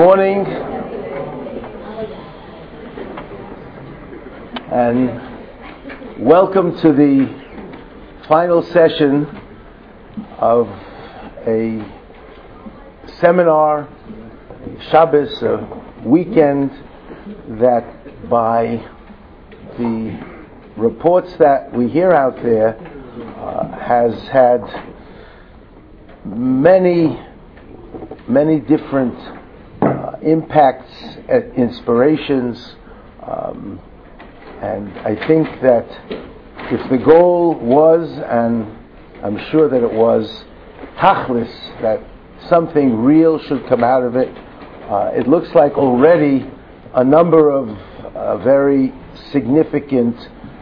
morning, and welcome to the final session of a seminar, Shabbos, a weekend that, by the reports that we hear out there, has had many different impacts, inspirations, and I think that if the goal was, and I'm sure that it was, tachlis, that something real should come out of it, it looks like already a number of very significant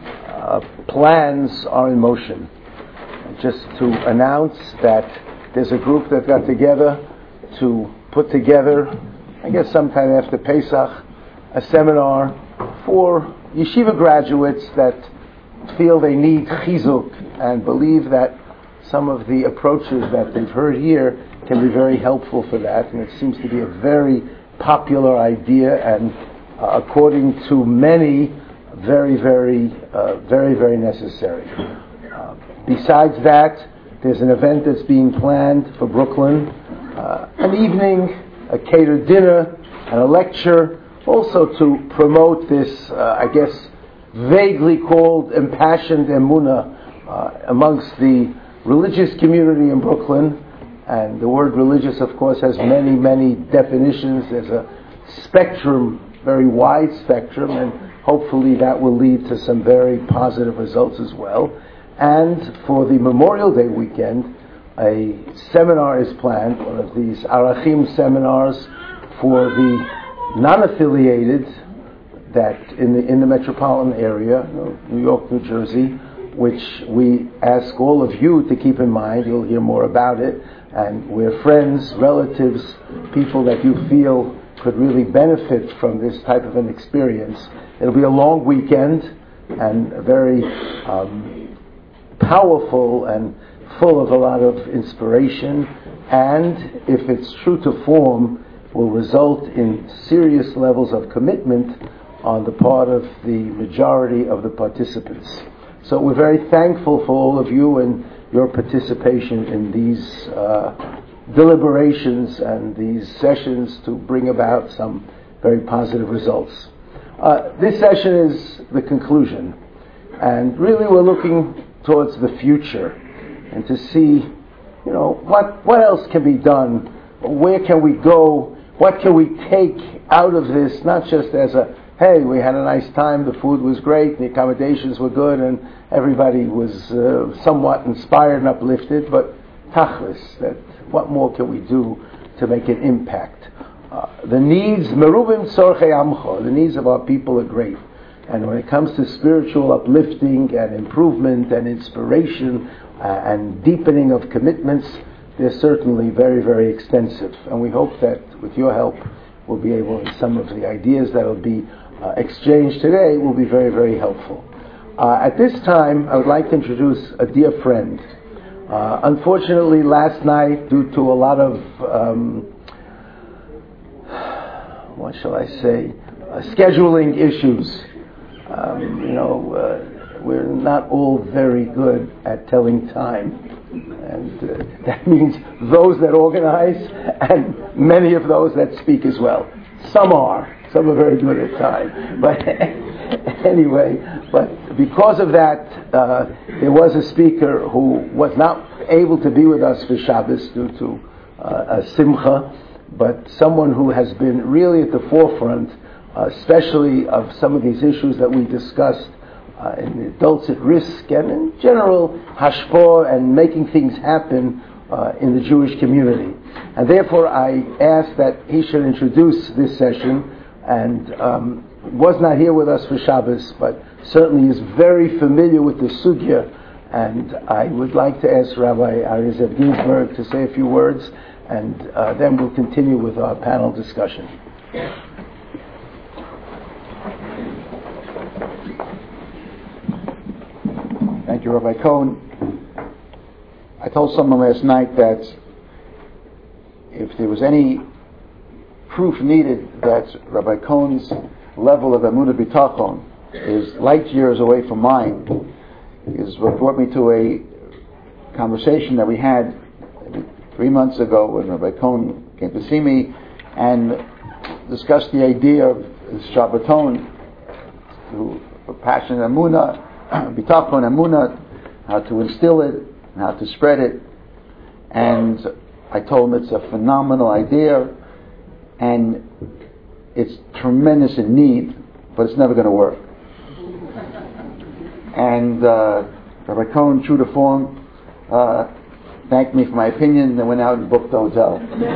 plans are in motion. Just to announce that there's a group that got together to put together, I guess sometime after Pesach, a seminar for yeshiva graduates that feel they need chizuk and believe that some of the approaches that they've heard here can be very helpful for that. And it seems to be a very popular idea, and according to many, very necessary. Besides that, there's an event that's being planned for Brooklyn, an evening, a catered dinner, and a lecture, also to promote this, I guess, vaguely called impassioned emunah amongst the religious community in Brooklyn. And the word religious, of course, has many definitions. There's a spectrum, very wide spectrum, and hopefully that will lead to some very positive results as well. And for the Memorial Day weekend, a seminar is planned, one of these Arachim seminars for the non-affiliated that in the metropolitan area, New York, New Jersey, which we ask all of you to keep in mind. You'll hear more about it, and we're friends, relatives, people that you feel could really benefit from this type of an experience. It'll be a long weekend and a very powerful and full of a lot of inspiration, and if it's true to form, will result in serious levels of commitment on the part of the majority of the participants. So we're very thankful for all of you and your participation in these deliberations and these sessions to bring about some very positive results. This session is the conclusion, and really we're looking towards the future and to see, what else can be done, where can we go, what can we take out of this, not just as a, hey, we had a nice time, the food was great, the accommodations were good, and everybody was somewhat inspired and uplifted, but tachlis, that what more can we do to make an impact? The needs, meruvim tzorchei amcho, the needs of our people are great. And when it comes to spiritual uplifting and improvement and inspiration and deepening of commitments, they're certainly very extensive. And we hope that with your help, we'll be able, some of the ideas that will be exchanged today will be very helpful. At this time, I would like to introduce a dear friend. Unfortunately, last night, due to a lot of, scheduling issues, we're not all very good at telling time. And that means those that organize and many of those that speak as well. Some are very good at time. But anyway, but because of that, there was a speaker who was not able to be with us for Shabbos due to a simcha, but someone who has been really at the forefront, especially of some of these issues that we discussed in adults at risk and in general hashpah and making things happen in the Jewish community. And therefore I asked that he should introduce this session, and was not here with us for Shabbos, but certainly is very familiar with the sugya, and I would like to ask Rabbi Aryeh Zev Ginsburg to say a few words, and then we'll continue with our panel discussion. Thank you, Rabbi Cohen. I told someone last night that if there was any proof needed that Rabbi Cohn's level of Emunah B'tachon is light years away from mine is what brought me to a conversation that we had 3 months ago when Rabbi Cohn came to see me and discussed the idea of Shabbaton, through passion Emunah, B'tachon Emunah, how to instill it, and how to spread it. And I told him it's a phenomenal idea and it's tremendous in need, but it's never going to work. And Rabbi Cohen, true to form, thanked me for my opinion, and went out and booked the hotel.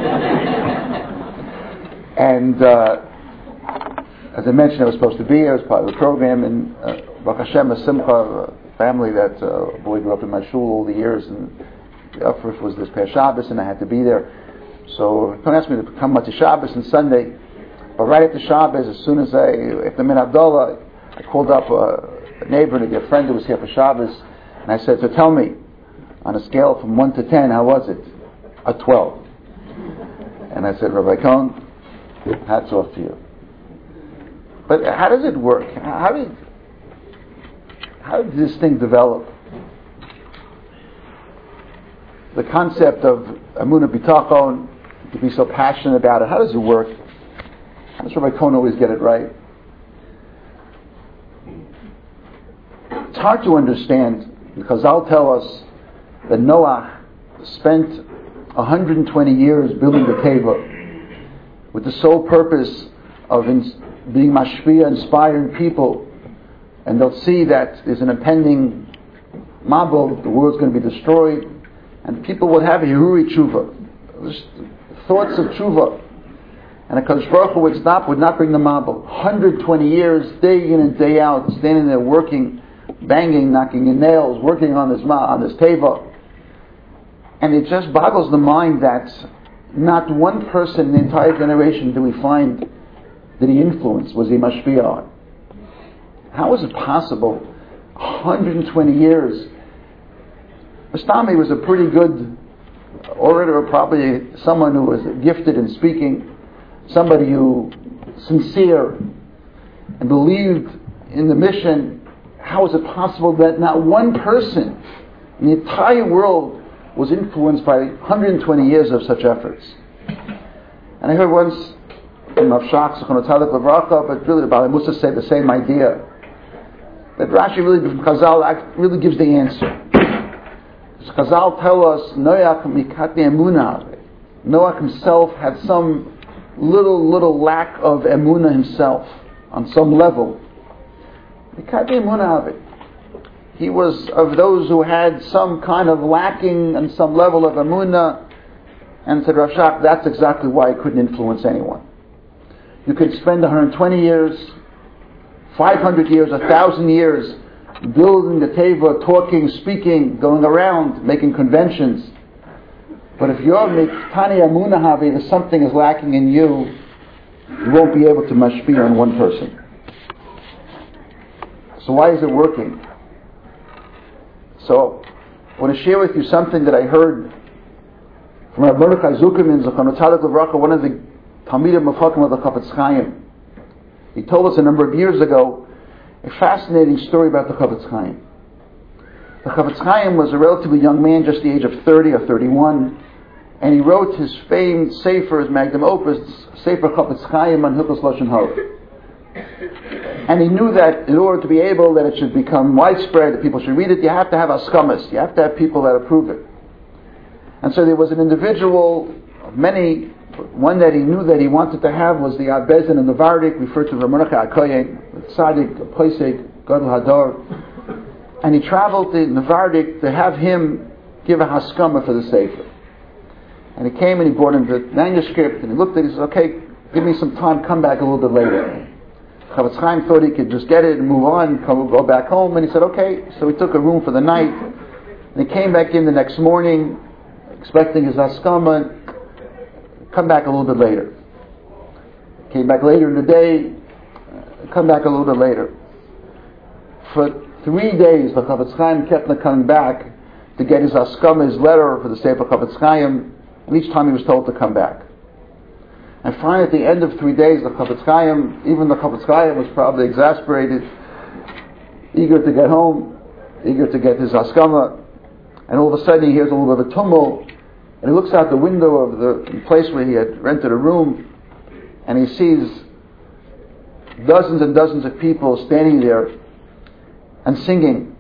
And as I mentioned, I was supposed to be here as part of the program, and Baruch Hashem, a Simcha, a family that boy grew up in my shul all the years, and the Uffrif was this past Shabbos, and I had to be there. So Cohen asked me to come to Shabbos and Sunday, but right after Shabbos, as soon as after Min Havdalah, I called up a neighbor and a dear friend who was here for Shabbos, and I said, so tell me, on a scale from 1 to 10, how was it? A 12. And I said, Rabbi Cohen, hats off to you. But how does it work? How did this thing develop? The concept of Emunah B'tachon, to be so passionate about it, how does it work? How does Rabbi Cohen always get it right? It's hard to understand, because Chazal tell us that Noah spent 120 years building the Teva with the sole purpose of being mashpia, inspiring people, and they'll see that there's an impending mabul, the world's going to be destroyed, and people will have a Hiruri Tshuva, thoughts of Tshuva, and a Kadosh Baruch Hu would not bring the mabul. 120 years, day in and day out, standing there working, banging, knocking in nails, working on this Teva. And it just boggles the mind that not one person in the entire generation do we find that he influenced, was he mashpia on. How is it possible? 120 years. Mustami was a pretty good orator, probably someone who was gifted in speaking, somebody who sincere and believed in the mission. How is it possible that not one person in the entire world was influenced by 120 years of such efforts? And I heard once from Rav Shach, but really the Baalei Mussar said the same idea. But Rashi really, from Chazal, really gives the answer. Chazal tell us, Noach mikatei emunah. Noach himself had some little lack of emunah himself, on some level. Mikatei emunah of it. He was of those who had some kind of lacking and some level of emunah, and said Rav Shach, that's exactly why he couldn't influence anyone. You could spend 120 years, 500 years, 1,000 years building the Teva, talking, speaking, going around, making conventions. But if your Mikatei emunah havi, if something is lacking in you, you won't be able to mashpia on one person. So why is it working? So I want to share with you something that I heard from Rabbi Mordechai Zuckerman, Zechrono Tzaddik Livracha, one of the Talmidim Mefakim of the Chafetz Chaim. He told us a number of years ago a fascinating story about the Chafetz Chaim. The Chafetz Chaim was a relatively young man, just the age of 30 or 31, and he wrote his famed Sefer, his magnum opus, Sefer Chafetz Chaim on Hilchos Lashon Hara. And he knew that in order to be able, that it should become widespread, that people should read it, you have to have askamas, you have to have people that approve it. And so there was an individual, many, one that he knew that he wanted to have was the Ad Beis Din and the Vardik, referred to Rav Mordechai HaKohen, Tzaddik, Posek, Gadol Hador. And he traveled to Navardik to have him give a haskama for the Sefer. And he came and he brought him the manuscript, and he looked at it, he said, okay, give me some time, come back a little bit later. Chafetz Chaim thought he could just get it and move on, go back home, and he said, okay. So he took a room for the night, and he came back in the next morning, expecting his haskama, come back a little bit later. Came back later in the day, come back a little bit later. For 3 days, the Chafetz Chaim kept on coming back to get his haskama, his letter for the Sefer Chafetz Chaim, and each time he was told to come back. And finally, at the end of 3 days, the Chafetz Chaim, even the Chafetz Chaim was probably exasperated, eager to get home, eager to get his haskama, and all of a sudden he hears a little bit of a tumult, and he looks out the window of the place where he had rented a room, and he sees dozens and dozens of people standing there and singing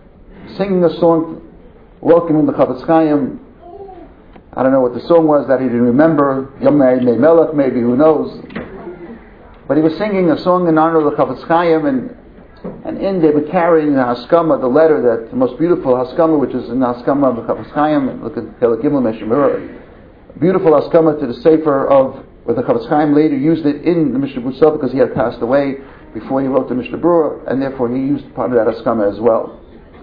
a song welcoming the Chafetz Chaim. I don't know what the song was that he didn't remember. Yom Mei Melech, maybe, who knows. But he was singing a song in honor of the Chafetz Chaim, and in they were carrying the Haskama, the letter, that the most beautiful Haskama, which is in the Haskama of the Chafetz Chaim. Look at Pelek Gimel Meshemura. Beautiful Haskama to the Sefer of, where the Chafetz Chaim later used it in the Mishnah Berurah because he had passed away before he wrote the Mishnah Berurah, and therefore he used part of that Haskama as well.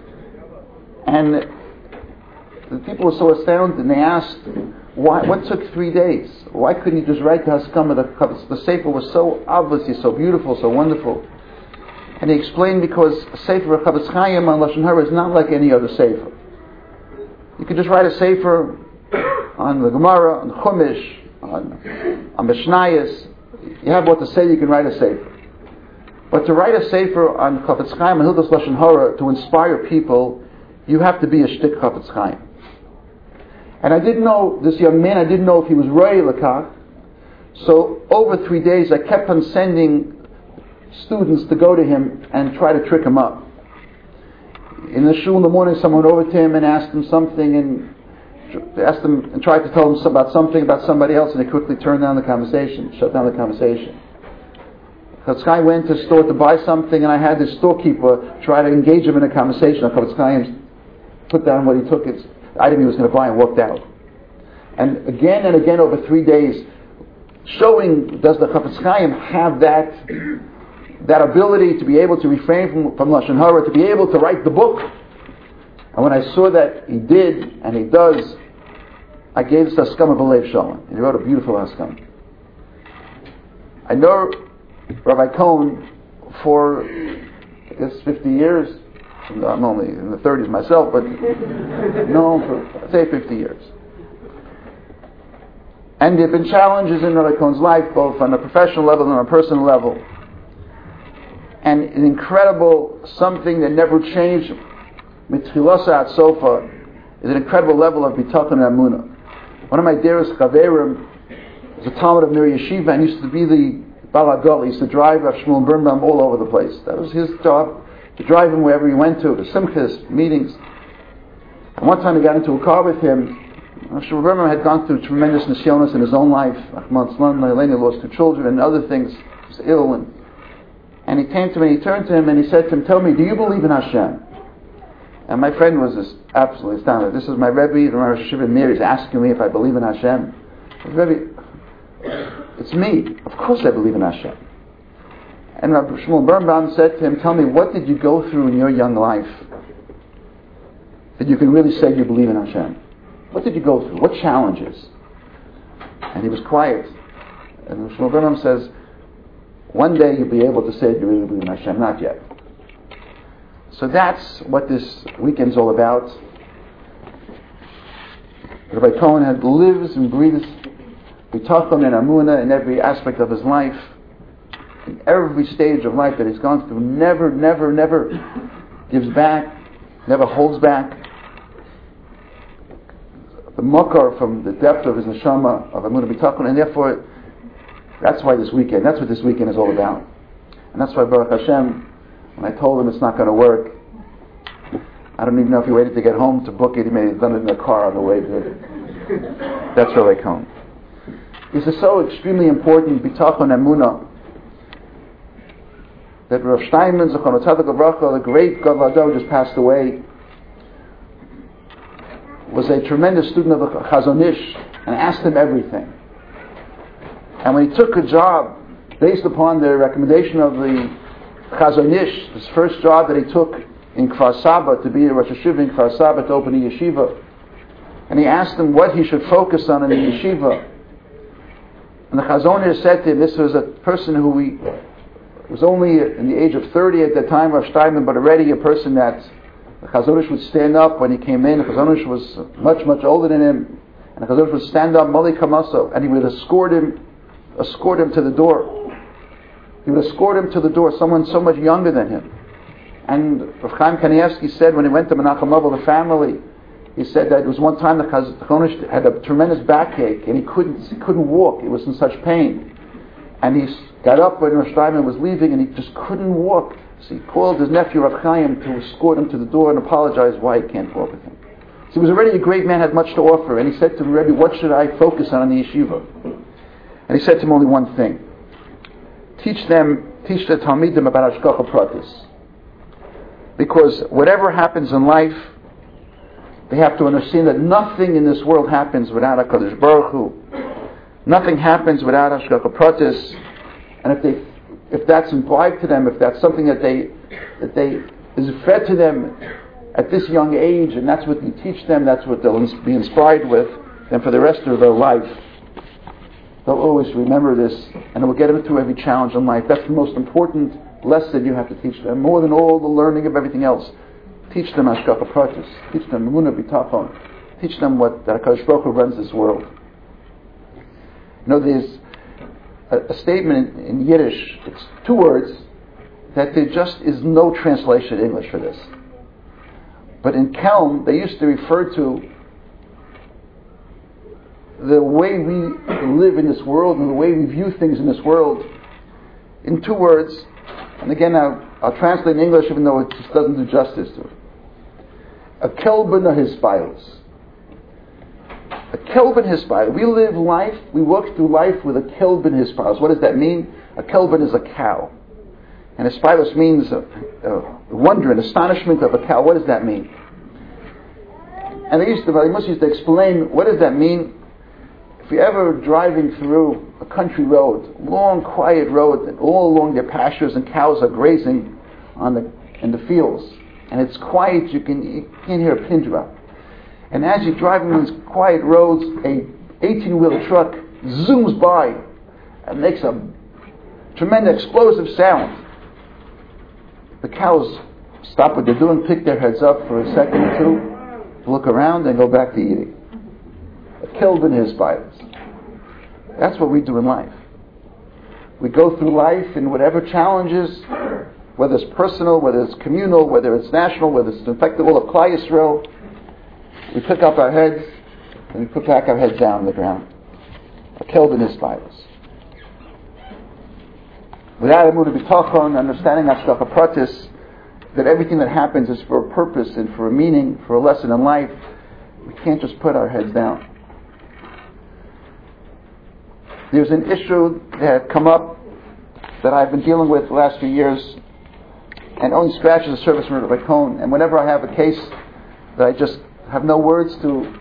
And the people were so astounded, and they asked, "Why? What took 3 days? Why couldn't you just write the Haskama? The Sefer was so obviously so beautiful, so wonderful." And he explained, because a Sefer of Chafetz Chaim on Lashon Hara is not like any other Sefer. You could just write a Sefer on the Gemara, on Chumash, on Mishnayos. You have what to say, you can write a Sefer. But to write a Sefer on Chafetz Chaim and Hilchos Lashon Hara to inspire people, you have to be a shtik Chafetz Chaim. And I didn't know, this young man, I didn't know if he was Roy Lakach. So over 3 days I kept on sending students to go to him and try to trick him up. In the shul in the morning, someone went over to him and asked him something, and asked him and tried to tell him about something about somebody else, and he quickly turned down the conversation, shut down the conversation. Chafetz Chaim went to the store to buy something, and I had this storekeeper try to engage him in a conversation. Chafetz Chaim put down what he took, the item he was going to buy, and walked out. And again over 3 days, showing, does the Chafetz Chaim have that ability to be able to refrain from Lashon Hara, to be able to write the book. And when I saw that he did, and he does, I gave this Haskama B'Lev Shalom. And he wrote a beautiful Haskama. I know Rabbi Cohen for, I guess, 50 years. I'm only in the 30s myself, but no, for, say, 50 years. And there have been challenges in Rabbi Cohen's life, both on a professional level and on a personal level. And an incredible, something that never changed, Mitchilasa at Sofa, is an incredible level of Bitachon and Amunah. One of my dearest Chaverim was a Talmud of Mir Yeshiva, and used to be the Balagol. He used to drive Rav Shmuel Birnbaum all over the place. That was his job, to drive him wherever he went to simchas, meetings. And one time he got into a car with him. Rav Shmuel Birnbaum had gone through tremendous nisyonos in his own life. Ahmad Slan, Eleni lost 2 children and other things. He was ill, and he came to me, he turned to him and he said to him, "Tell me, do you believe in Hashem?" And my friend was just absolutely astounded. This is my Rebbe, the Rosh Hashiva Meir, is asking me if I believe in Hashem. Rebbe, it's me. Of course I believe in Hashem. And Rabbi Shmuel Birnbaum said to him, "Tell me, what did you go through in your young life that you can really say you believe in Hashem? What did you go through? What challenges?" And he was quiet. And Rabbi Shmuel Birnbaum says, "One day you'll be able to say you really believe in Hashem, not yet." So that's what this weekend's all about. Rabbi Cohen lives and breathes Bitachon and Amunah in every aspect of his life, in every stage of life that he's gone through. Never gives back, never holds back. The makar from the depth of his neshama of Amunah Bitachon, and therefore that's what this weekend is all about. And that's why Baruch Hashem, when I told him it's not going to work, I don't even know if he waited to get home to book it. He may have done it in the car on the way to it. That's Rabbi Cohen. This is so extremely important, Bitachon Emunah, that Rav Steinman, Zechron Tzadik Avracha, the great Gadol Hador, just passed away, was a tremendous student of the Chazon Ish, and asked him everything. And when he took a job based upon the recommendation of the Chazon Ish, his first job that he took in Kfar Saba, to be a Rosh Hashiva in Kfar Saba, to open a yeshiva, and he asked him what he should focus on in the yeshiva. And the Chazon Ish said to him, this was a person who was only in the age of 30 at that time, Rav Steinman, but already a person that the Chazon Ish would stand up when he came in. The Chazon Ish was much older than him, and the Chazon Ish would stand up, Mali Kamaso, and he would escort him escort him to the door. He would escort him to the door, someone so much younger than him. And Rav Chaim Kanievsky said when he went to Menachem Mobile, the family, he said that it was one time the Chazon had a tremendous backache and he couldn't walk. He was in such pain. And he got up when Rosh Diamond was leaving and he just couldn't walk. So he called his nephew Rav Chaim to escort him to the door and apologize why he can't walk with him. So he was already a great man, had much to offer. And he said to the Rebbe, what should I focus on in the yeshiva? And he said to him only one thing. Teach the Talmidim about Hashgacha Pratis. Because whatever happens in life, they have to understand that nothing in this world happens without HaKadosh Baruch Hu. Nothing happens without Hashgacha Pratis. And if that's implied to them, if that's something that is fed to them at this young age, and that's what you teach them, that's what they'll be inspired with, then for the rest of their life, they'll always remember this, and it will get them through every challenge in life. That's the most important lesson you have to teach them, more than all the learning of everything else. Teach them Hashgacha Pratis. Teach them Emunah B'tachon. Teach them what HaKadosh Baruch Hu runs this world. There's a statement in Yiddish, it's 2 words, that there just is no translation in English for this. But in Kelm, they used to refer to the way we live in this world and the way we view things in this world in 2 words. And again, I'll translate in English even though it just doesn't do justice to it. A kelben hispailos. A kelben hispailos. We live life, we walk through life with a kelben hispailos. What does that mean? A kelben is a cow. And hispailos means wonder and astonishment of a cow. What does that mean? And they used to explain, what does that mean? If you're ever driving through a country road, long quiet road, and all along their pastures and cows are grazing in the fields, and it's quiet, you can't hear a pin drop. And as you're driving these quiet roads, a 18-wheeler truck zooms by and makes a tremendous explosive sound. The cows stop what they're doing, pick their heads up for a second or two, look around, and go back to eating. A kelben hispailos. That's what we do in life. We go through life in whatever challenges, whether it's personal, whether it's communal, whether it's national, whether it's affecting all of Klal Yisrael. We pick up our heads and we put back our heads down on the ground. A kelben hispailos. Without Emunah B'tachon, understanding Hashgacha Pratis, that everything that happens is for a purpose and for a meaning, for a lesson in life, we can't just put our heads down. There's an issue that had come up that I've been dealing with the last few years and only scratches the surface of my cone. And whenever I have a case that I just have no words to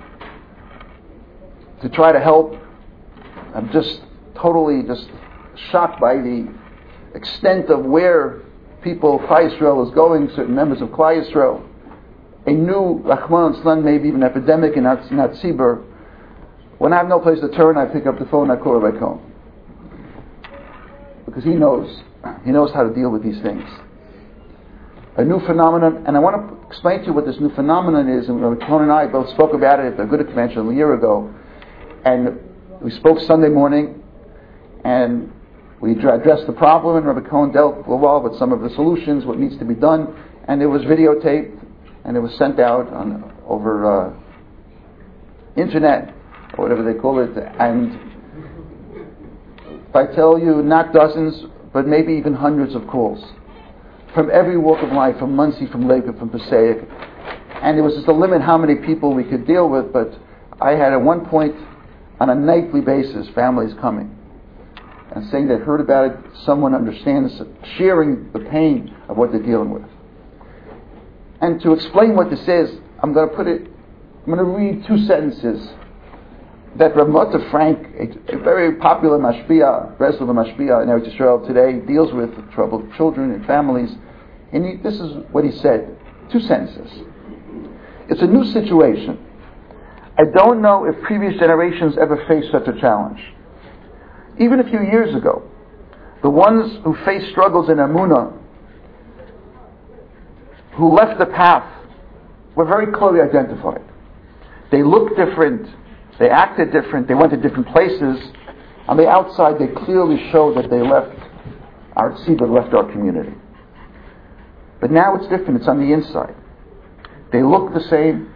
try to help, I'm just totally shocked by the extent of where Klal Yisrael is going, certain members of Klal Yisrael. A new, Rahman al-Islam, maybe even epidemic in Tzibur. When I have no place to turn, I pick up the phone and I call Rabbi Cohen. Because he knows how to deal with these things. A new phenomenon, and I want to explain to you what this new phenomenon is, and Rabbi Cohen and I both spoke about it at the Aguda Convention a year ago, and we spoke Sunday morning, and we addressed the problem, and Rabbi Cohen dealt well with some of the solutions, what needs to be done, and it was videotaped, and it was sent out over internet, or whatever they call it, and if I tell you, not dozens, but maybe even hundreds of calls, from every walk of life, from Muncie, from Lakewood, from Passaic, and there was just a limit how many people we could deal with, but I had at one point, on a nightly basis, families coming, and saying they heard about it, someone understands, sharing the pain of what they're dealing with. And to explain what this is, I'm going to read 2 sentences that Rav Mota Frank, a very popular mashpia, Breslov mashpia in Eretz Yisrael today, deals with troubled children and families. And this is what he said. 2 sentences. It's a new situation. I don't know if previous generations ever faced such a challenge. Even a few years ago, the ones who faced struggles in Emunah, who left the path, were very clearly identified. They looked different, they acted different, they went to different places, On the outside, they clearly show that they left our tzibur, left our community. But now it's different. It's on the inside. They look the same.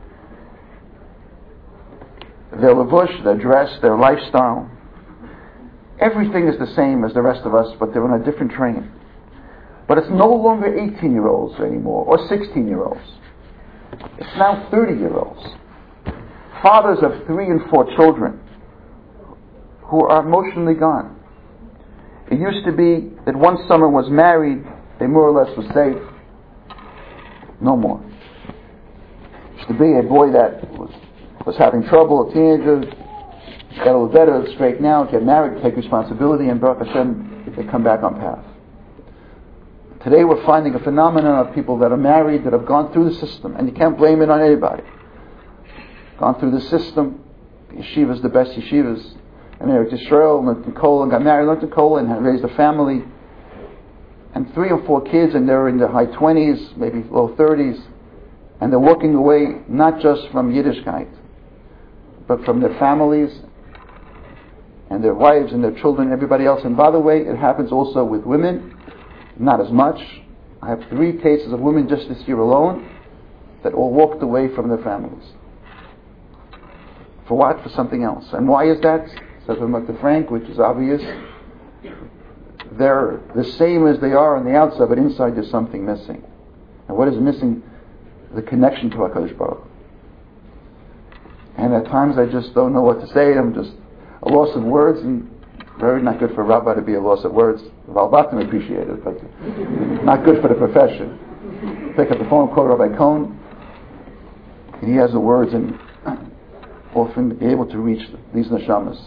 Their levush, their dress, their lifestyle, everything is the same as the rest of us, but they're on a different train. But it's no longer 18-year-olds anymore, or 16-year-olds. It's now 30-year-olds. Fathers of 3 and 4 children who are emotionally gone. It used to be that once someone was married, they more or less was safe. No more. It used to be a boy that was having trouble, a teenager, got a little better, straighten out, get married, take responsibility, and Baruch Hashem, they come back on path. Today we're finding a phenomenon of people that are married, that have gone through the system, and you can't blame it on anybody. Gone through the system, yeshivas, the best yeshivas, and Eretz Yisrael, learned in Kol, and got married, learned in Kol, and raised a family, and 3 or 4 kids, and they're in their high 20s, maybe low 30s, and they're walking away not just from Yiddishkeit, but from their families and their wives and their children and everybody else. And by the way, it happens also with women, not as much. I have 3 cases of women just this year alone that all walked away from their families. For what? For something else. And why is that? Says Dr. Frank, which is obvious. They're the same as they are on the outside, but inside there's something missing. And what is missing? The connection to HaKadosh Baruch Hu. And at times I just don't know what to say. I'm just a loss of words, and very not good for a rabbi to be a loss of words. Valbatim appreciate it, but not good for the profession. Pick up the phone, call Rabbi Cohn, and he has the words, and often be able to reach these neshamas.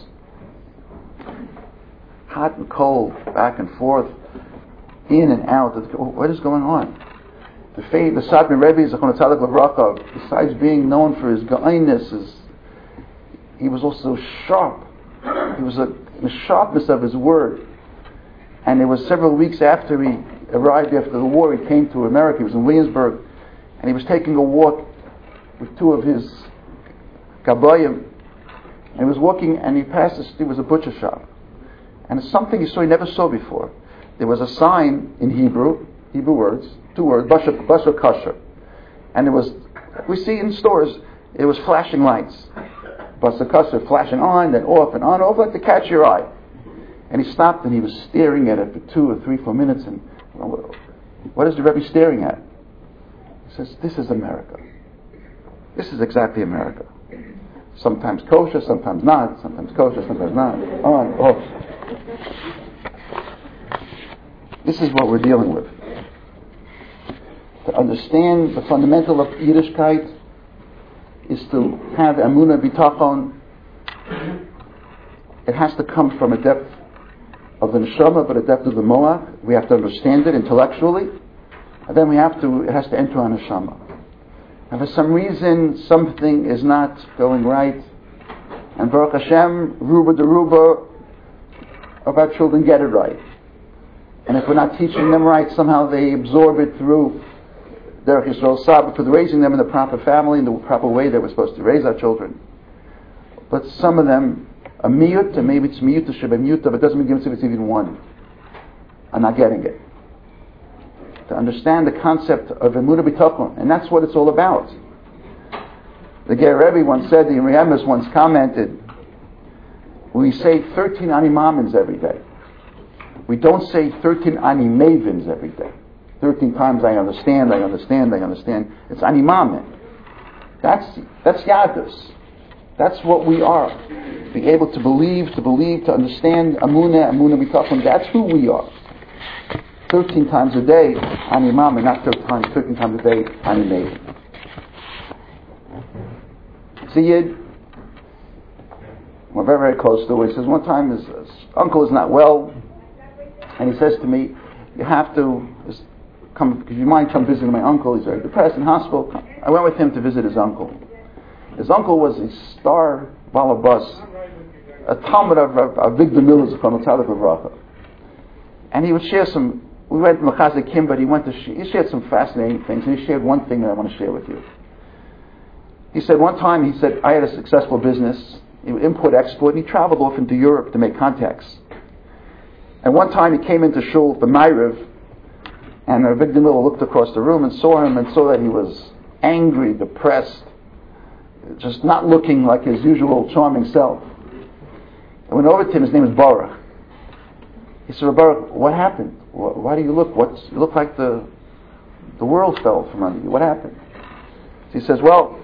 Hot and cold, back and forth, in and out. What is going on? The Satmar Rebbe, Zechron Tzaddik Levracha, besides being known for his ga'iness, he was also sharp. He was the sharpness of his word. And it was several weeks after he arrived after the war, he came to America. He was in Williamsburg, and he was taking a walk with 2 of his Gabayim. And he was walking, and he passed there was a butcher shop. And it's something he saw he never saw before. There was a sign in Hebrew words, 2 words, basar kosher. And it was, we see in stores, it was flashing lights. Basar kosher, flashing on, then off and on, like to catch your eye. And he stopped and he was staring at it for 2 or 3, 4 minutes. And what is the Rebbe staring at? He says, this is America. This is exactly America. Sometimes kosher, sometimes not. Sometimes kosher, sometimes not. On, off. This is what we're dealing with. To understand the fundamental of Yiddishkeit is to have Emunah Bitachon. It has to come from a depth of the neshama, but a depth of the moach. We have to understand it intellectually, and then it has to enter our neshama. And for some reason, something is not going right, and Baruch Hashem, Ruba Deruba, of our children get it right. And if we're not teaching them right, somehow they absorb it through Derech Yisrael Sabbath, for raising them in the proper family, in the proper way that we're supposed to raise our children. But some of them, a miyut, and maybe it's miyut, but it doesn't mean it's even one. I'm not getting it. To understand the concept of Emunah B'Tachon, and that's what it's all about. The Ger Rebbe once said, the Remes once commented, we say 13 Ani Mamins every day. We don't say 13 Ani Mavins every day. 13 times I understand. It's Ani Mamin. That's Yadus. That's what we are. Be able to believe, to understand Emunah B'Tachon. That's who we are. 13 times a day, Ani Mamin, not 13 times a day, Ani Mavin. It's a Yid. We're very, very close to it. He says, one time his uncle is not well, and he says to me, you have to come, if you mind, come visit my uncle. He's very depressed in hospital. I went with him to visit his uncle. His uncle was a star balabas, a talmid of Victor Miller's from Tzaddik Levracha. And he would share we went to Mechazik Kim, but he shared some fascinating things, and he shared one thing that I want to share with you. He said one time, I had a successful business, He would import-export, and he traveled off into Europe to make contacts. And one time he came into shul for Ma'ariv, and Avigdor Miller looked across the room and saw him and saw that he was angry, depressed, just not looking like his usual charming self. I went over to him. His name is Baruch. He said, Baruch, what happened? Why do you look? You look like the world fell from under you. What happened? So he says, well,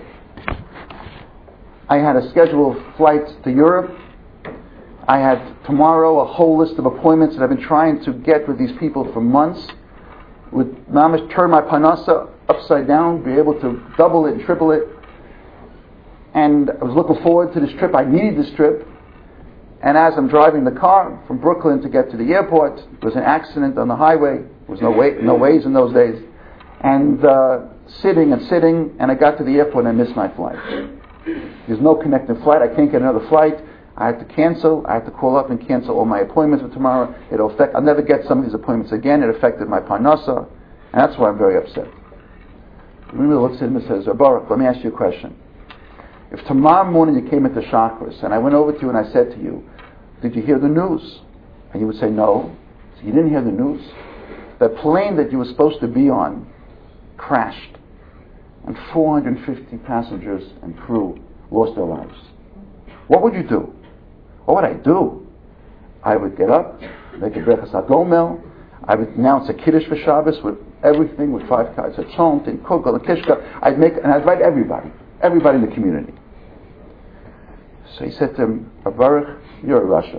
I had a scheduled flight to Europe. I had tomorrow a whole list of appointments that I've been trying to get with these people for months. Would Mamish turn my panasa upside down, be able to double it and triple it. And I was looking forward to this trip. I needed this trip. And as I'm driving the car from Brooklyn to get to the airport, there was an accident on the highway. There was no ways in those days. And sitting, and I got to the airport and I missed my flight. There's no connecting flight. I can't get another flight. I had to cancel. I had to call up and cancel all my appointments for tomorrow. I'll never get some of these appointments again. It affected my parnasa. And that's why I'm very upset. Remember, looks at him and says, Baruch, let me ask you a question. If tomorrow morning you came into Chakras and I went over to you and I said to you, did you hear the news? And you would say, no. So you didn't hear the news? That plane that you were supposed to be on crashed and 450 passengers and crew lost their lives. What would you do? What would I do? I would get up, make a Berachas HaGomel, I would announce a Kiddush for Shabbos with everything, with 5 cards of Tzont and Kugel and Kishka. I'd invite everybody in the community. So he said to him, Baruch, you're in Russia.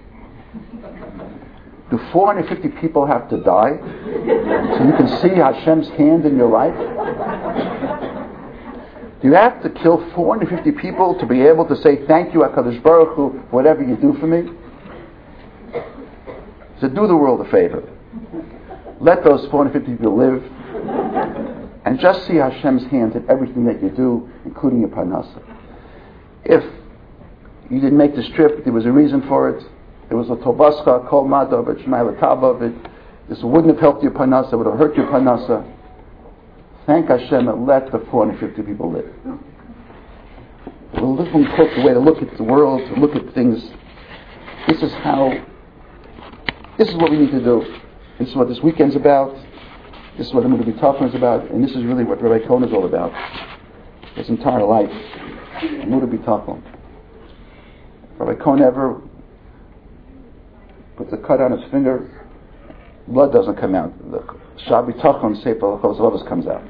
Do 450 people have to die so you can see Hashem's hand in your life? Do you have to kill 450 people to be able to say thank you, HaKadosh Baruch Hu, for whatever you do for me? He said, do the world a favor. Let those 450 people live and just see Hashem's hand in everything that you do, including your parnasa. If you didn't make this trip, there was a reason for it. It was a tobaska, kol madav, shmai l'tava. This wouldn't have helped your parnasa, it would have hurt your parnasa. Thank Hashem and let the 450 people live. A different way to look at the world, to look at things. This is what we need to do. This is what this weekend's about. This is what I'm going to be talking about. And this is really what Rabbi Cohen is all about. His entire life. I'm going to be talking. Rabbi Cohen ever puts a cut on his finger, blood doesn't come out. The Shabbat Tachon Sefer Chosavos comes out.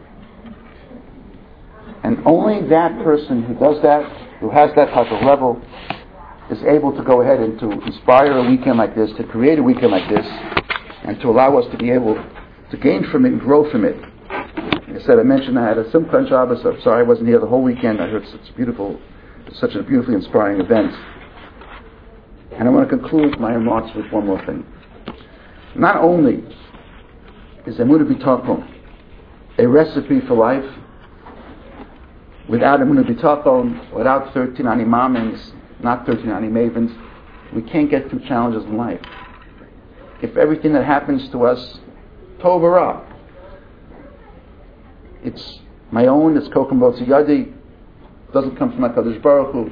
And only that person who does that, who has that type of level, is able to go ahead and to inspire a weekend like this, to create a weekend like this, and to allow us to be able to gain from it and grow from it. I mentioned I had a Simcha on Shabbos. I'm sorry I wasn't here the whole weekend. I heard such a beautifully inspiring event. And I want to conclude my remarks with one more thing. Not only is Emunah B'Tachon a recipe for life, without Emunah B'Tachon, without 13 Ani Mamins, not 13 Ani Mavens, we can't get through challenges in life. If everything that happens to us, Tov or Ra, it's my own, it's Kokum Botzi Yadi, doesn't come from HaKadosh Baruch Hu,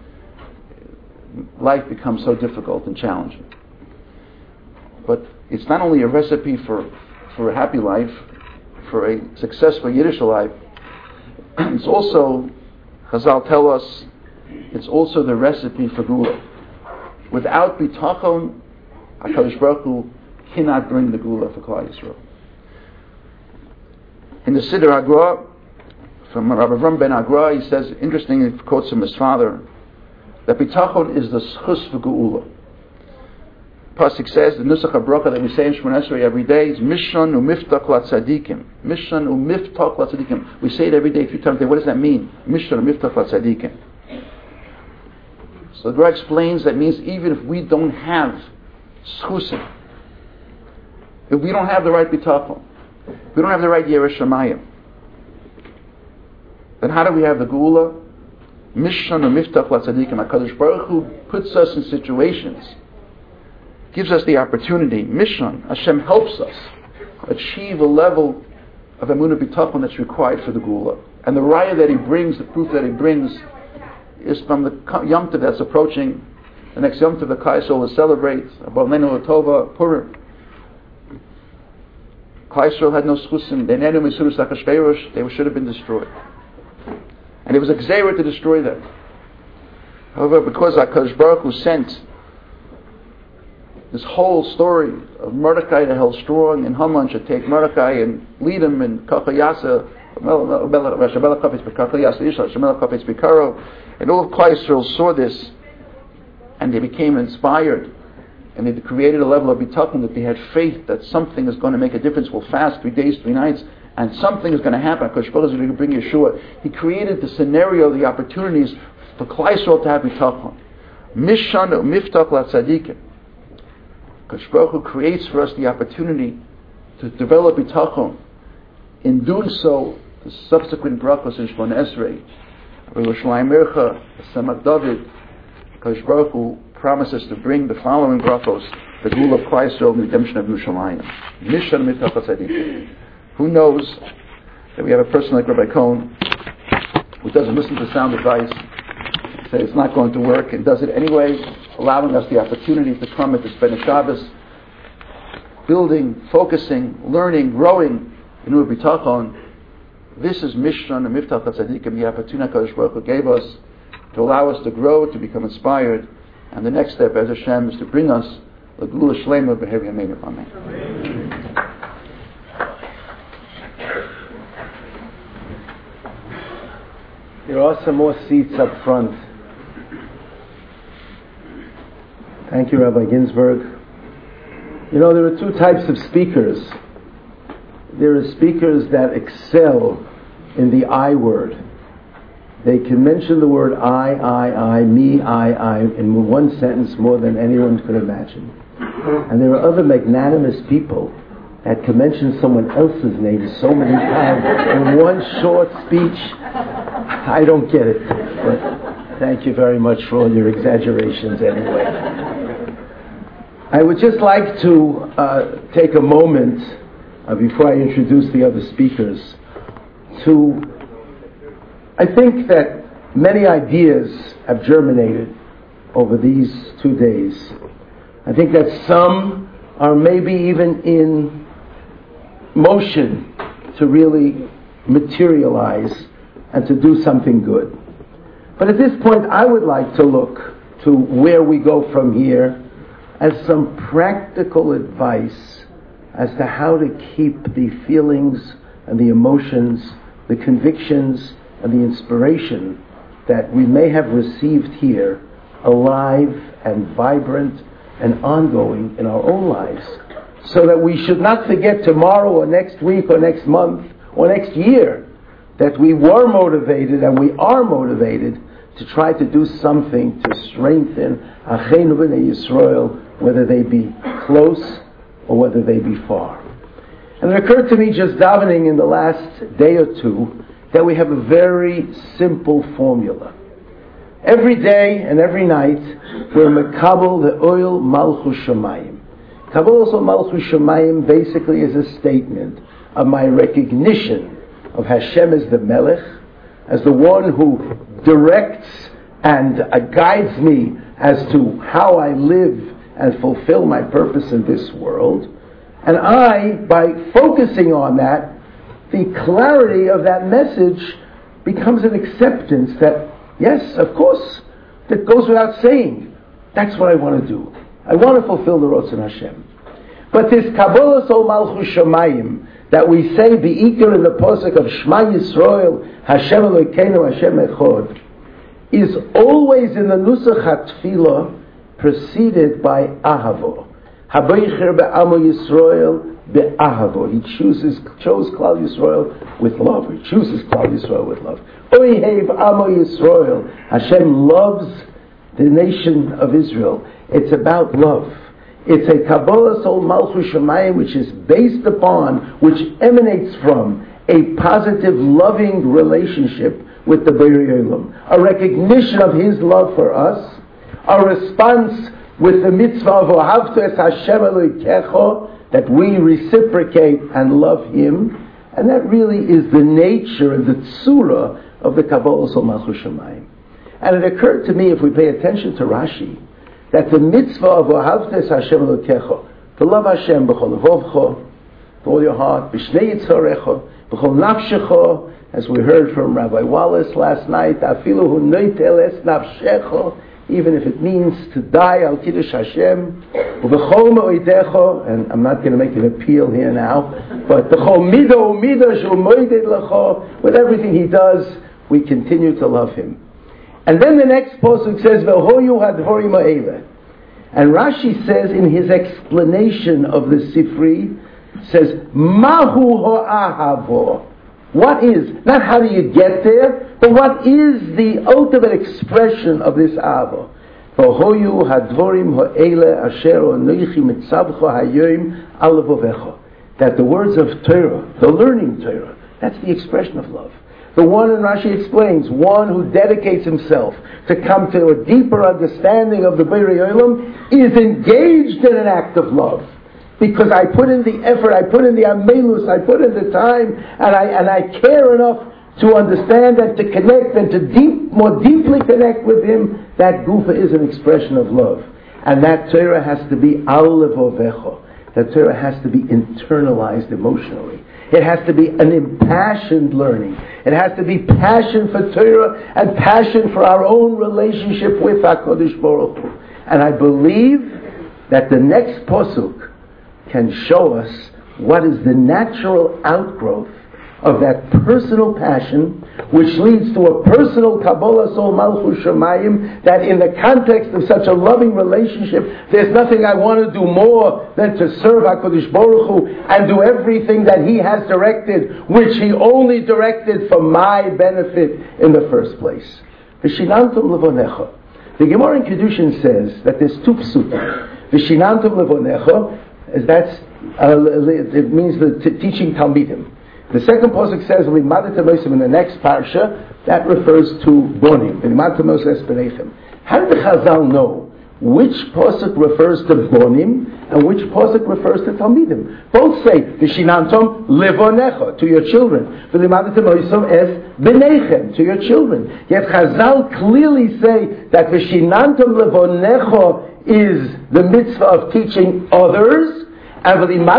life becomes so difficult and challenging. But it's not only a recipe for a happy life, for a successful Yiddish life, it's also, Chazal tell us, it's also the recipe for Gula. Without B'Tachon, HaKadosh Baruch Hu cannot bring the Gula for Klal Yisrael. In the Siddur Agra, from Rabbi Avram ben Agra, he says, interestingly, he quotes from his father, that B'Tachon is the schus for Geula. Pasuk says, the Nusach HaBracha that we say in Shemona Esrei every day is Mishon u'miftach latzadikim. Mishon u'miftach latzadikim. We say it every day a few times a day. What does that mean? Mishon u'miftach latzadikim. So the Gemara explains that means even if we don't have schusim, if we don't have the right B'Tachon, if we don't have the right Yereh Shamayim, then how do we have the Geula? Mishon u'miftach latzadikim. HaKadosh Baruch Hu puts us in situations, gives us the opportunity. Mishon, Hashem helps us achieve a level of Emunah B'Tachon that's required for the Geula. And the raya that he brings, the proof that he brings, is from the Yom Tov that's approaching. The next Yom Tov, the Klal Yisrael will celebrate Abba Leinu Latova Purim. Klal Yisrael had no schusim. They nenu misurus hakashverosh. They should have been destroyed, and it was a gzeira to destroy them. However, because HaKadosh Baruch Hu sent this whole story of Mordecai that held strong, and Haman should take Mordecai and lead him in Kachayasa, and all of Klal Yisrael saw this, and they became inspired, and they created a level of bitachon that they had faith that something is going to make a difference. We'll fast 3 days, 3 nights, and something is going to happen. HaKadosh Baruch Hu is going to bring Yeshua. He created the scenario, the opportunities for Klal Yisrael to have bitachon. Mishanu miftach latzadikim. HaKadosh Baruch Hu creates for us the opportunity to develop bitachon. In doing so, the subsequent brachos in Shemona Esrei, Yerushalayim Mircha, Samak David, HaKadosh Baruch Hu promises to bring the following brachos: the rule of Klal Yisrael and the redemption of Yerushalayim. Mishan miftach latzadikim. Who knows that we have a person like Rabbi Cohen who doesn't listen to sound advice, says it's not going to work, and does it anyway, allowing us the opportunity to come at this Ben Shabbos, building, focusing, learning, growing in Ur B'tachon. This is Mishran and Miftach HaTzadikim, the opportunity HaKadosh Baruch Hu gave us to allow us to grow, to become inspired, and the next step, as Hashem, is to bring us the Gula Shlema B'Her Yameinu. Amen. There are some more seats up front. Thank you, Rabbi Ginsburg. You know, there are 2 types of speakers. There are speakers that excel in the I word. They can mention the word I, me, I in one sentence more than anyone could imagine. And there are other magnanimous people that can mention someone else's name so many times in one short speech. I don't get it. But thank you very much for all your exaggerations anyway. I would just like to take a moment before I introduce the other speakers I think that many ideas have germinated over these 2 days. I think that some are maybe even in motion to really materialize and to do something good. But at this point, I would like to look to where we go from here as some practical advice as to how to keep the feelings and the emotions, the convictions and the inspiration that we may have received here alive and vibrant and ongoing in our own lives, so that we should not forget tomorrow or next week or next month or next year that we were motivated and we are motivated to try to do something to strengthen Acheinu B'nai Yisrael, whether they be close or whether they be far. And it occurred to me just davening in the last day or two that we have a very simple formula. Every day and every night we're mekabel the oil Malchus Shamayim. Kabbalah Malchus Shamayim basically is a statement of my recognition of Hashem as the Melech, as the one who directs and guides me as to how I live and fulfill my purpose in this world. And I, by focusing on that, the clarity of that message becomes an acceptance that, yes, of course, that goes without saying. That's what I want to do. I want to fulfill the Ratzon Hashem. But this Kabbalah Sol Malchus Shamayim that we say Be'ikar in the Pasuk of Shema Yisrael, Hashem Elokeinu, Hashem Echad, is always in the Nusach HaTfilah preceded by Ahavo. Haboicher be'amo Yisrael be'ahavo. He chose Klal Yisrael with love. He chooses Klal Yisrael with love. Oihev amo Yisrael. Hashem loves the nation of Israel. It's about love. It's a Kabbalah Sol Malchus Shamayim which is based upon, which emanates from a positive, loving relationship with the Borei Olam. A recognition of His love for us. A response with the mitzvah of Ohavta es Hashem Elokecho, that we reciprocate and love Him. And that really is the nature and the tzura of the Kabbalah Sol Malchus Shamayim. And it occurred to me, if we pay attention to Rashi, that the mitzvah of Ohavtes Hashem Elokecho, to love Hashem b'chol levovcho, with all your heart, b'shnei yitzorecho, b'chol nafshecho, as we heard from Rabbi Wallace last night, afilu hu noitel es nafshecho, even if it means to die al kiddush Hashem, u'b'chol mo'idecho, and I'm not going to make an appeal here now, but b'chol mido mido shu mo'ided lecho, with everything he does, we continue to love him. And then the next pasuk says, v'hoyu hadvorim ha'eleh. And Rashi says in his explanation of the Sifri, says, Mahu ha'ahavo. What is, not how do you get there, but what is the ultimate expression of this avo? V'hoyu hadvorim ha'eleh asher onoichi mitzavcho hayoim al levovecho. That the words of Torah, the learning Torah, that's the expression of love. The one, and Rashi explains, one who dedicates himself to come to a deeper understanding of the Borei Olam is engaged in an act of love. Because I put in the effort, I put in the amelus, I put in the time, and I care enough to understand and to connect and to more deeply connect with him. That gufa is an expression of love. And that Torah has to be al levovecho. That Torah has to be internalized emotionally. It has to be an impassioned learning. It has to be passion for Torah and passion for our own relationship with HaKadosh Baruch Hu. And I believe that the next pasuk can show us what is the natural outgrowth of that personal passion, which leads to a personal Kabbalah Sol Malchus Shemayim, that in the context of such a loving relationship, there's nothing I want to do more than to serve HaKadosh Baruch Hu and do everything that He has directed, which He only directed for my benefit in the first place. V'shinantum levonecha. The Gemara in Kedushin says that there's two psukim. V'shinantum levonecha, it means the teaching Talmidim. The second pasuk says, in the next parsha, that refers to Bonim. How did the Chazal know which pasuk refers to Bonim and which pasuk refers to Talmidim? Both say, V'shinantom levonecha, to your children. V'limadtem oisom es b'neichem, to your children. Yet Chazal clearly say that V'shinantom levonecha is the mitzvah of teaching others, and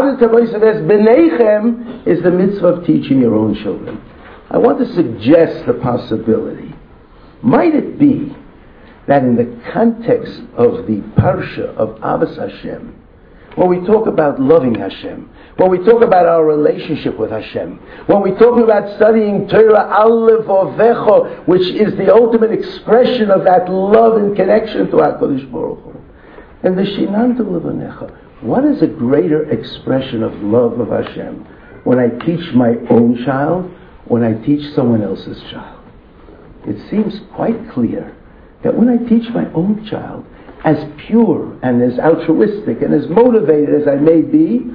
B'neichem is the mitzvah of teaching your own children. I want to suggest the possibility. Might it be that in the context of the parsha of Avos Hashem, when we talk about loving Hashem, when we talk about our relationship with Hashem, when we talk about studying Torah al levovecho, which is the ultimate expression of that love and connection to HaKadosh Baruch Hu, and the Shinantum levonecha, what is a greater expression of love of Hashem? When I teach my own child, when I teach someone else's child? It seems quite clear that when I teach my own child, as pure and as altruistic and as motivated as I may be,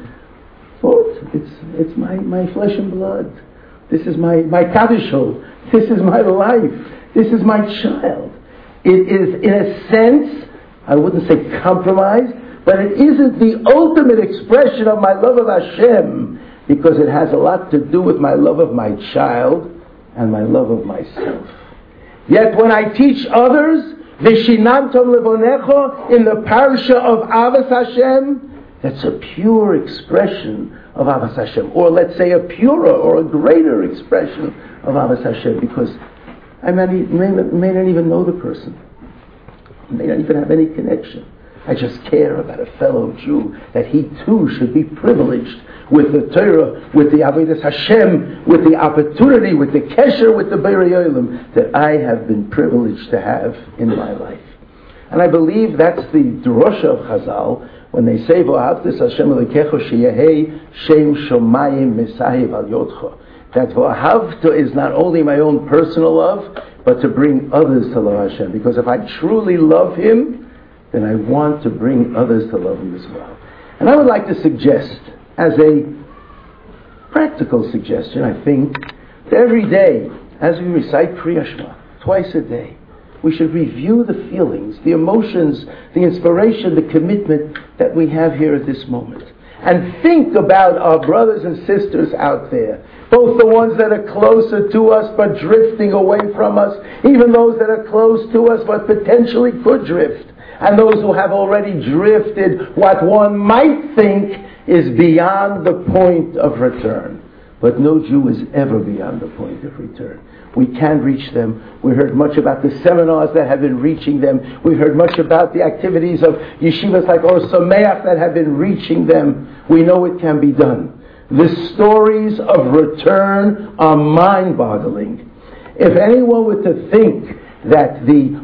it's my flesh and blood. This is my kadishol. This is my life. This is my child. It is, in a sense, I wouldn't say compromised, but it isn't the ultimate expression of my love of Hashem, because it has a lot to do with my love of my child and my love of myself. Yet when I teach others, V'shinantom levonecho, in the parasha of Avos Hashem, that's a pure expression of Avos Hashem, or let's say a purer or a greater expression of Avos Hashem, because I may not even know the person. I may not even have any connection. I just care about a fellow Jew, that he too should be privileged with the Torah, with the Avodas Hashem, with the opportunity, with the kesher, with the Borei Olam that I have been privileged to have in my life. And I believe that's the drosha of Chazal when they say V'ahavtes Hashem Elokecho sheyehei shem shomayim mesahiv al yodcho. That V'ahavta is not only my own personal love, but to bring others to love Hashem. Because if I truly love Him, then I want to bring others to love Him as well. And I would like to suggest, as a practical suggestion, I think, that every day, as we recite Kriya Shema, twice a day, we should review the feelings, the emotions, the inspiration, the commitment that we have here at this moment. And think about our brothers and sisters out there, both the ones that are closer to us but drifting away from us, even those that are close to us but potentially could drift, and those who have already drifted what one might think is beyond the point of return. But no Jew is ever beyond the point of return. We can reach them. We heard much about the seminars that have been reaching them. We heard much about the activities of yeshivas like Or Sameach that have been reaching them. We know it can be done. The stories of return are mind-boggling. If anyone were to think that the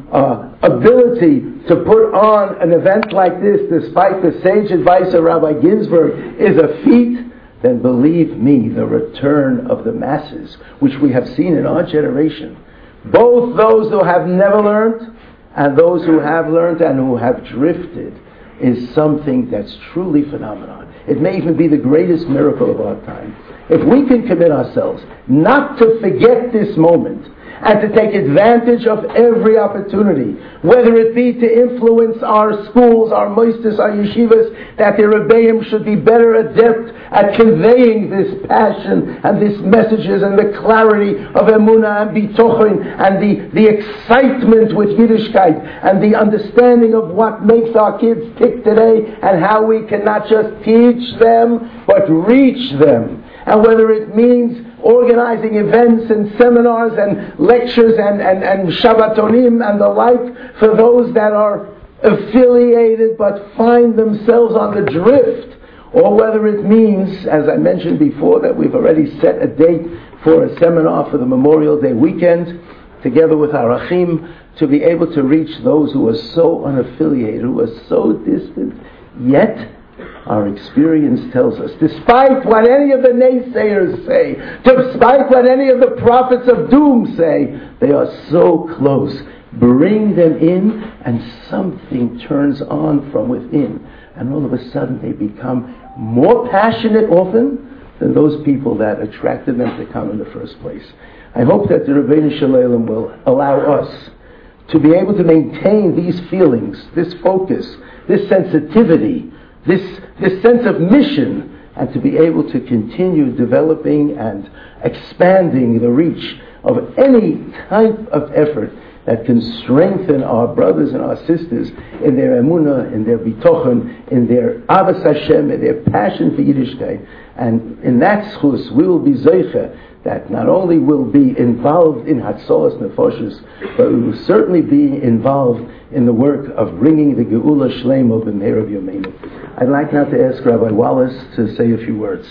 ability to put on an event like this, despite the sage advice of Rabbi Ginsburg, is a feat, then believe me, the return of the masses, which we have seen in our generation, both those who have never learned and those who have learned and who have drifted, is something that's truly phenomenal. It may even be the greatest miracle of our time. If we can commit ourselves not to forget this moment, and to take advantage of every opportunity, whether it be to influence our schools, our moistus, our yeshivas, that the rebbeim should be better adept at conveying this passion and these messages and the clarity of emunah and bitochen and the excitement with Yiddishkeit and the understanding of what makes our kids tick today and how we can not just teach them but reach them. And whether it means organizing events and seminars and lectures and Shabbatonim and the like for those that are affiliated but find themselves on the drift, or whether it means, as I mentioned before, that we've already set a date for a seminar for the Memorial Day weekend, together with our Achim, to be able to reach those who are so unaffiliated, who are so distant, yet our experience tells us, despite what any of the naysayers say, despite what any of the prophets of doom say, they are so close. Bring them in and something turns on from within. And all of a sudden they become more passionate often than those people that attracted them to come in the first place. I hope that the Rebbeinu Shalom will allow us to be able to maintain these feelings, this focus, this sensitivity, this sense of mission, and to be able to continue developing and expanding the reach of any type of effort that can strengthen our brothers and our sisters in their emunah, in their bitochen, in their avas Hashem, in their passion for Yiddishkeit. And in that schus, we will be zeicha that not only will be involved in Hatzolas Nefoshes, but we will certainly be involved in the work of bringing the Geula Shlema b'meirav Yameinu. I'd like now to ask Rabbi Wallace to say a few words.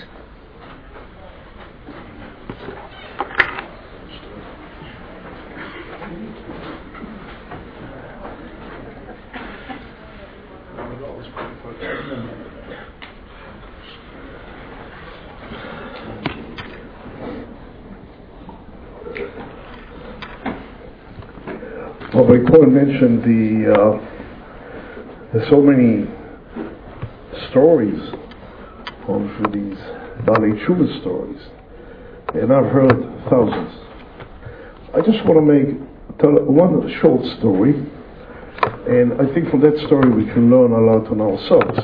Rabbi Cohen mentioned there's so many stories of these Balei Tshuva stories, and I've heard thousands. I just want to tell one short story, and I think from that story we can learn a lot on ourselves.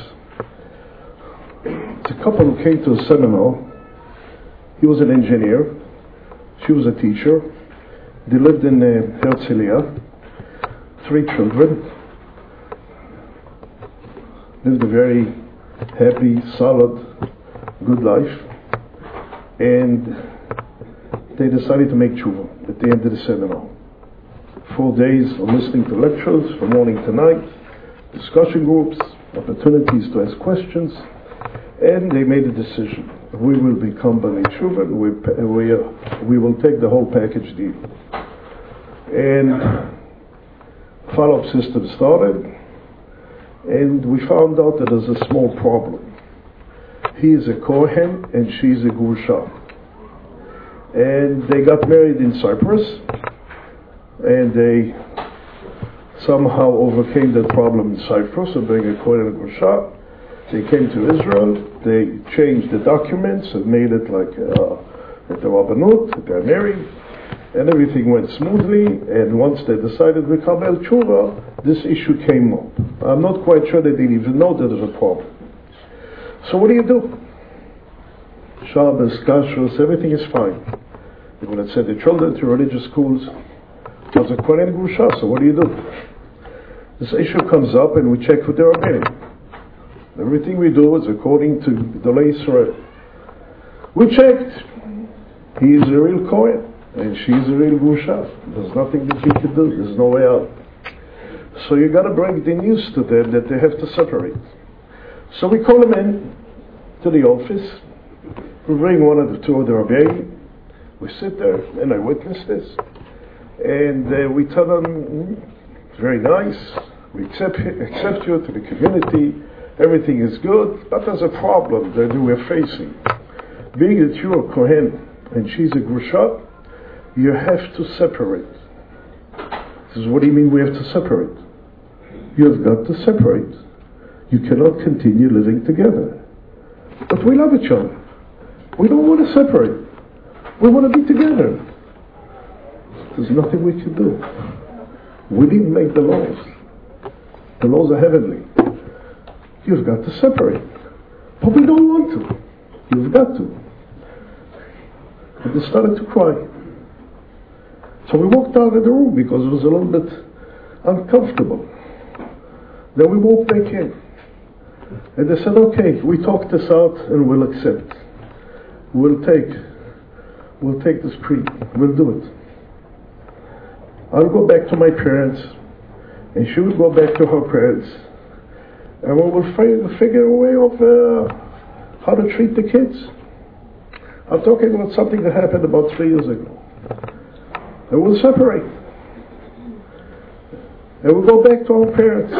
It's a couple who came to a seminar. He was an engineer, she was a teacher. They lived in Herzliya. 3 children, lived a very happy, solid, good life, and they decided to make tshuva at the end of the seminar. 4 days of listening to lectures from morning to night, discussion groups, opportunities to ask questions, and they made a decision. We will become Balei Tshuva, we will take the whole package deal. And follow-up system started, and we found out that there's a small problem. He is a Kohen and she's a Gusha. And they got married in Cyprus, and they somehow overcame that problem in Cyprus of being a Kohen and a Gusha. They came to Israel, they changed the documents and made it like at the Rabbanut, they got married. and everything went smoothly, and once they decided to Kabel Tshuva, this issue came up. I'm not quite sure they didn't even know that there's a problem. So what do? Shabbos, Kashrus, everything is fine. They're going to send the children to religious schools. There's a Kohen Grusha, so what do? This issue comes up and we check with the Rabbeinu. Everything we do is according to the Lay Israel. We checked. He is a real Kohen and she's a real Grusha. There's nothing that you can do. There's no way out. So you got to break the news to them that they have to separate. So we call them in to the office. We bring one of the two of the Rabbeinu. We sit there and I witness this. And we tell them, it's very nice. We accept you to the community. Everything is good. But there's a problem that we're facing. Being that you're a Kohen and she's a Grusha, you have to separate. This is what do you mean we have to separate? You have got to separate. You cannot continue living together. But we love each other. We don't want to separate. We want to be together. There's nothing we can do. We didn't make the laws. The laws are heavenly. You've got to separate. But we don't want to. You've got to. And they started to cry. So we walked out of the room because it was a little bit uncomfortable. Then we walked back in. And they said, okay, we talked this out and we'll accept. We'll take this creed. We'll do it. I'll go back to my parents and she will go back to her parents. And we will figure a way of how to treat the kids. I'm talking about something that happened about 3 years ago. And we'll separate. And we'll go back to our parents.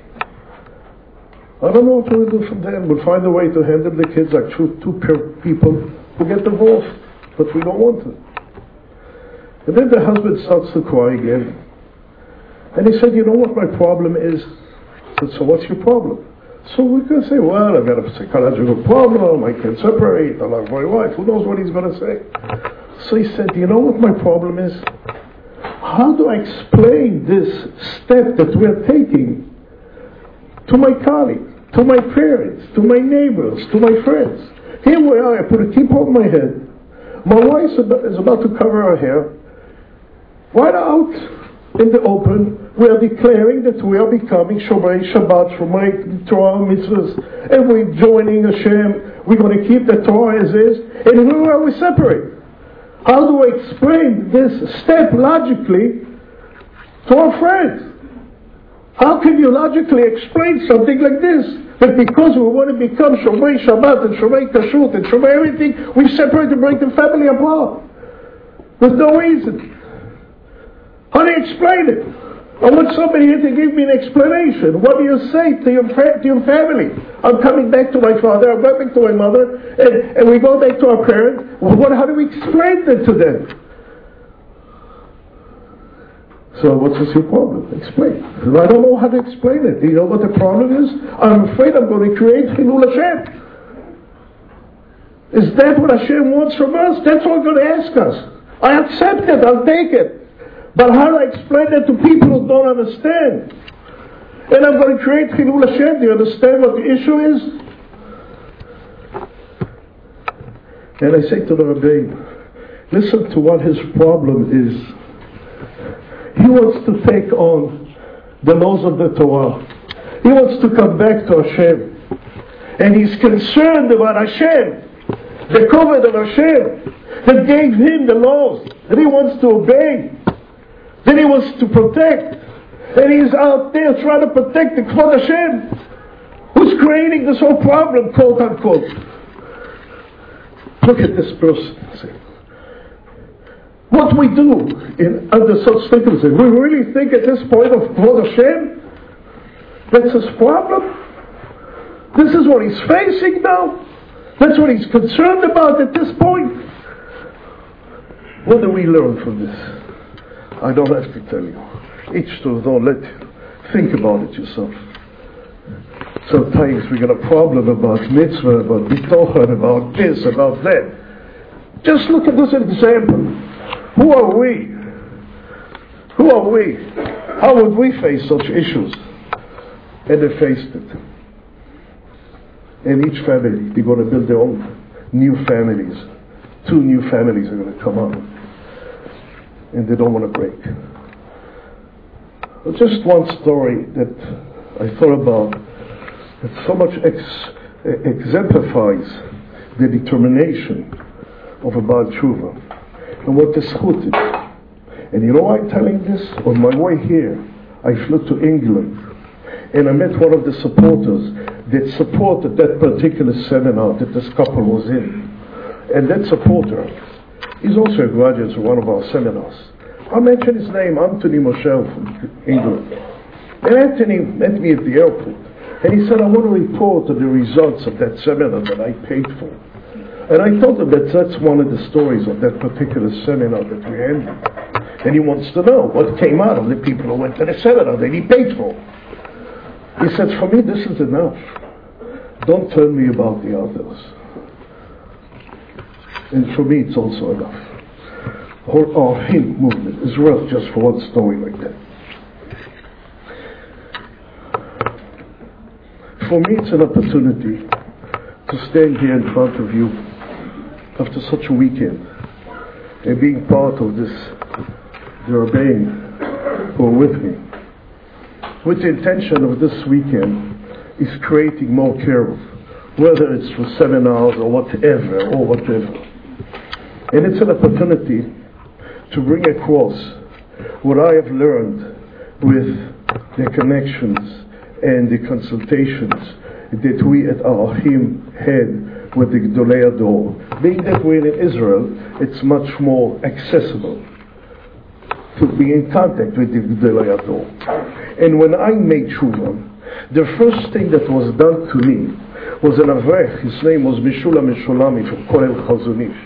I don't know what we'll do from then. We'll find a way to handle the kids like two people who get divorced, but we don't want to. And then the husband starts to cry again. And he said, you know what my problem is? I said, so what's your problem? So we can say, well, I've got a psychological problem, I can separate, I love my wife, who knows what he's going to say. So he said, you know what my problem is? How do I explain this step that we're taking to my colleagues, to my parents, to my neighbors, to my friends? Here we are, I put a kippah on my head. My wife is about to cover her hair. Right out in the open, we are declaring that we are becoming Shomrei Shabbat, Shomrei Torah mitzvahs, and we're joining Hashem. We're going to keep the Torah as is, and here we separate. How do I explain this step logically to our friends? How can you logically explain something like this? That because we want to become Shomrei Shabbat and Shomrei Kashrut and Shomrei everything, we separate and break the family apart. There's no reason. How do you explain it? I want somebody here to give me an explanation. What do you say to your family? I'm coming back to my father, I'm going back to my mother, and we go back to our parents. Well, how do we explain that to them? So what's your problem? Explain. I don't know how to explain it. You know what the problem is? I'm afraid I'm going to create Chilul Hashem. Is that what Hashem wants from us? That's what I'm going to ask us. I accept it, I'll take it. But how do I explain that to people who don't understand? And I'm going to create Chilul Hashem. Do you understand what the issue is? And I say to the Rabbi, listen to what his problem is. He wants to take on the laws of the Torah. He wants to come back to Hashem. And he's concerned about Hashem, the covenant of Hashem, that gave him the laws, that he wants to obey, that he wants to protect. And he's out there trying to protect the Kvod Hashem, who's creating this whole problem, quote unquote. Look at this person. What we do under such circumstances, we really think at this point of Kvod Hashem, that's his problem? This is what he's facing now? That's what he's concerned about at this point? What do we learn from this? I don't have to tell you. Each to don't let you think about it yourself. Sometimes we get a problem about mitzvah, about bitochen, about this, about that. Just look at this example. Who are we? Who are we? How would we face such issues? And they faced it. And each family, they're going to build their own new families. 2 new families are going to come out. And they don't want to break. Just one story that I thought about that so much exemplifies the determination of a Baal Tshuva and what the zchut is. And you know why I'm telling this? On my way here, I flew to England and I met one of the supporters that supported that particular seminar that this couple was in. And that supporter is also a graduate of one of our seminars. I'll mention his name, Anthony Moshel from England. And Anthony met me at the airport. And he said, I want to report on the results of that seminar that I paid for. And I told him that that's one of the stories of that particular seminar that we ended. And he wants to know what came out of the people who went to the seminar that he paid for. He said, for me, this is enough. Don't tell me about the others. And for me, it's also enough. Our Him movement is worth just for one story like that. For me, it's an opportunity to stand here in front of you after such a weekend and being part of this, the Rebbeim who are with me, with the intention of this weekend is creating more kiruv, whether it's for seminars or whatever. And it's an opportunity to bring across what I have learned with the connections and the consultations that we at our Him had with the Gdolei Hador. Being that we're in Israel, it's much more accessible to be in contact with the Gdolei Hador. And when I made Tshuva, the first thing that was done to me was an Avrech. His name was Meshulam Meshulami from Kollel Chazon Ish.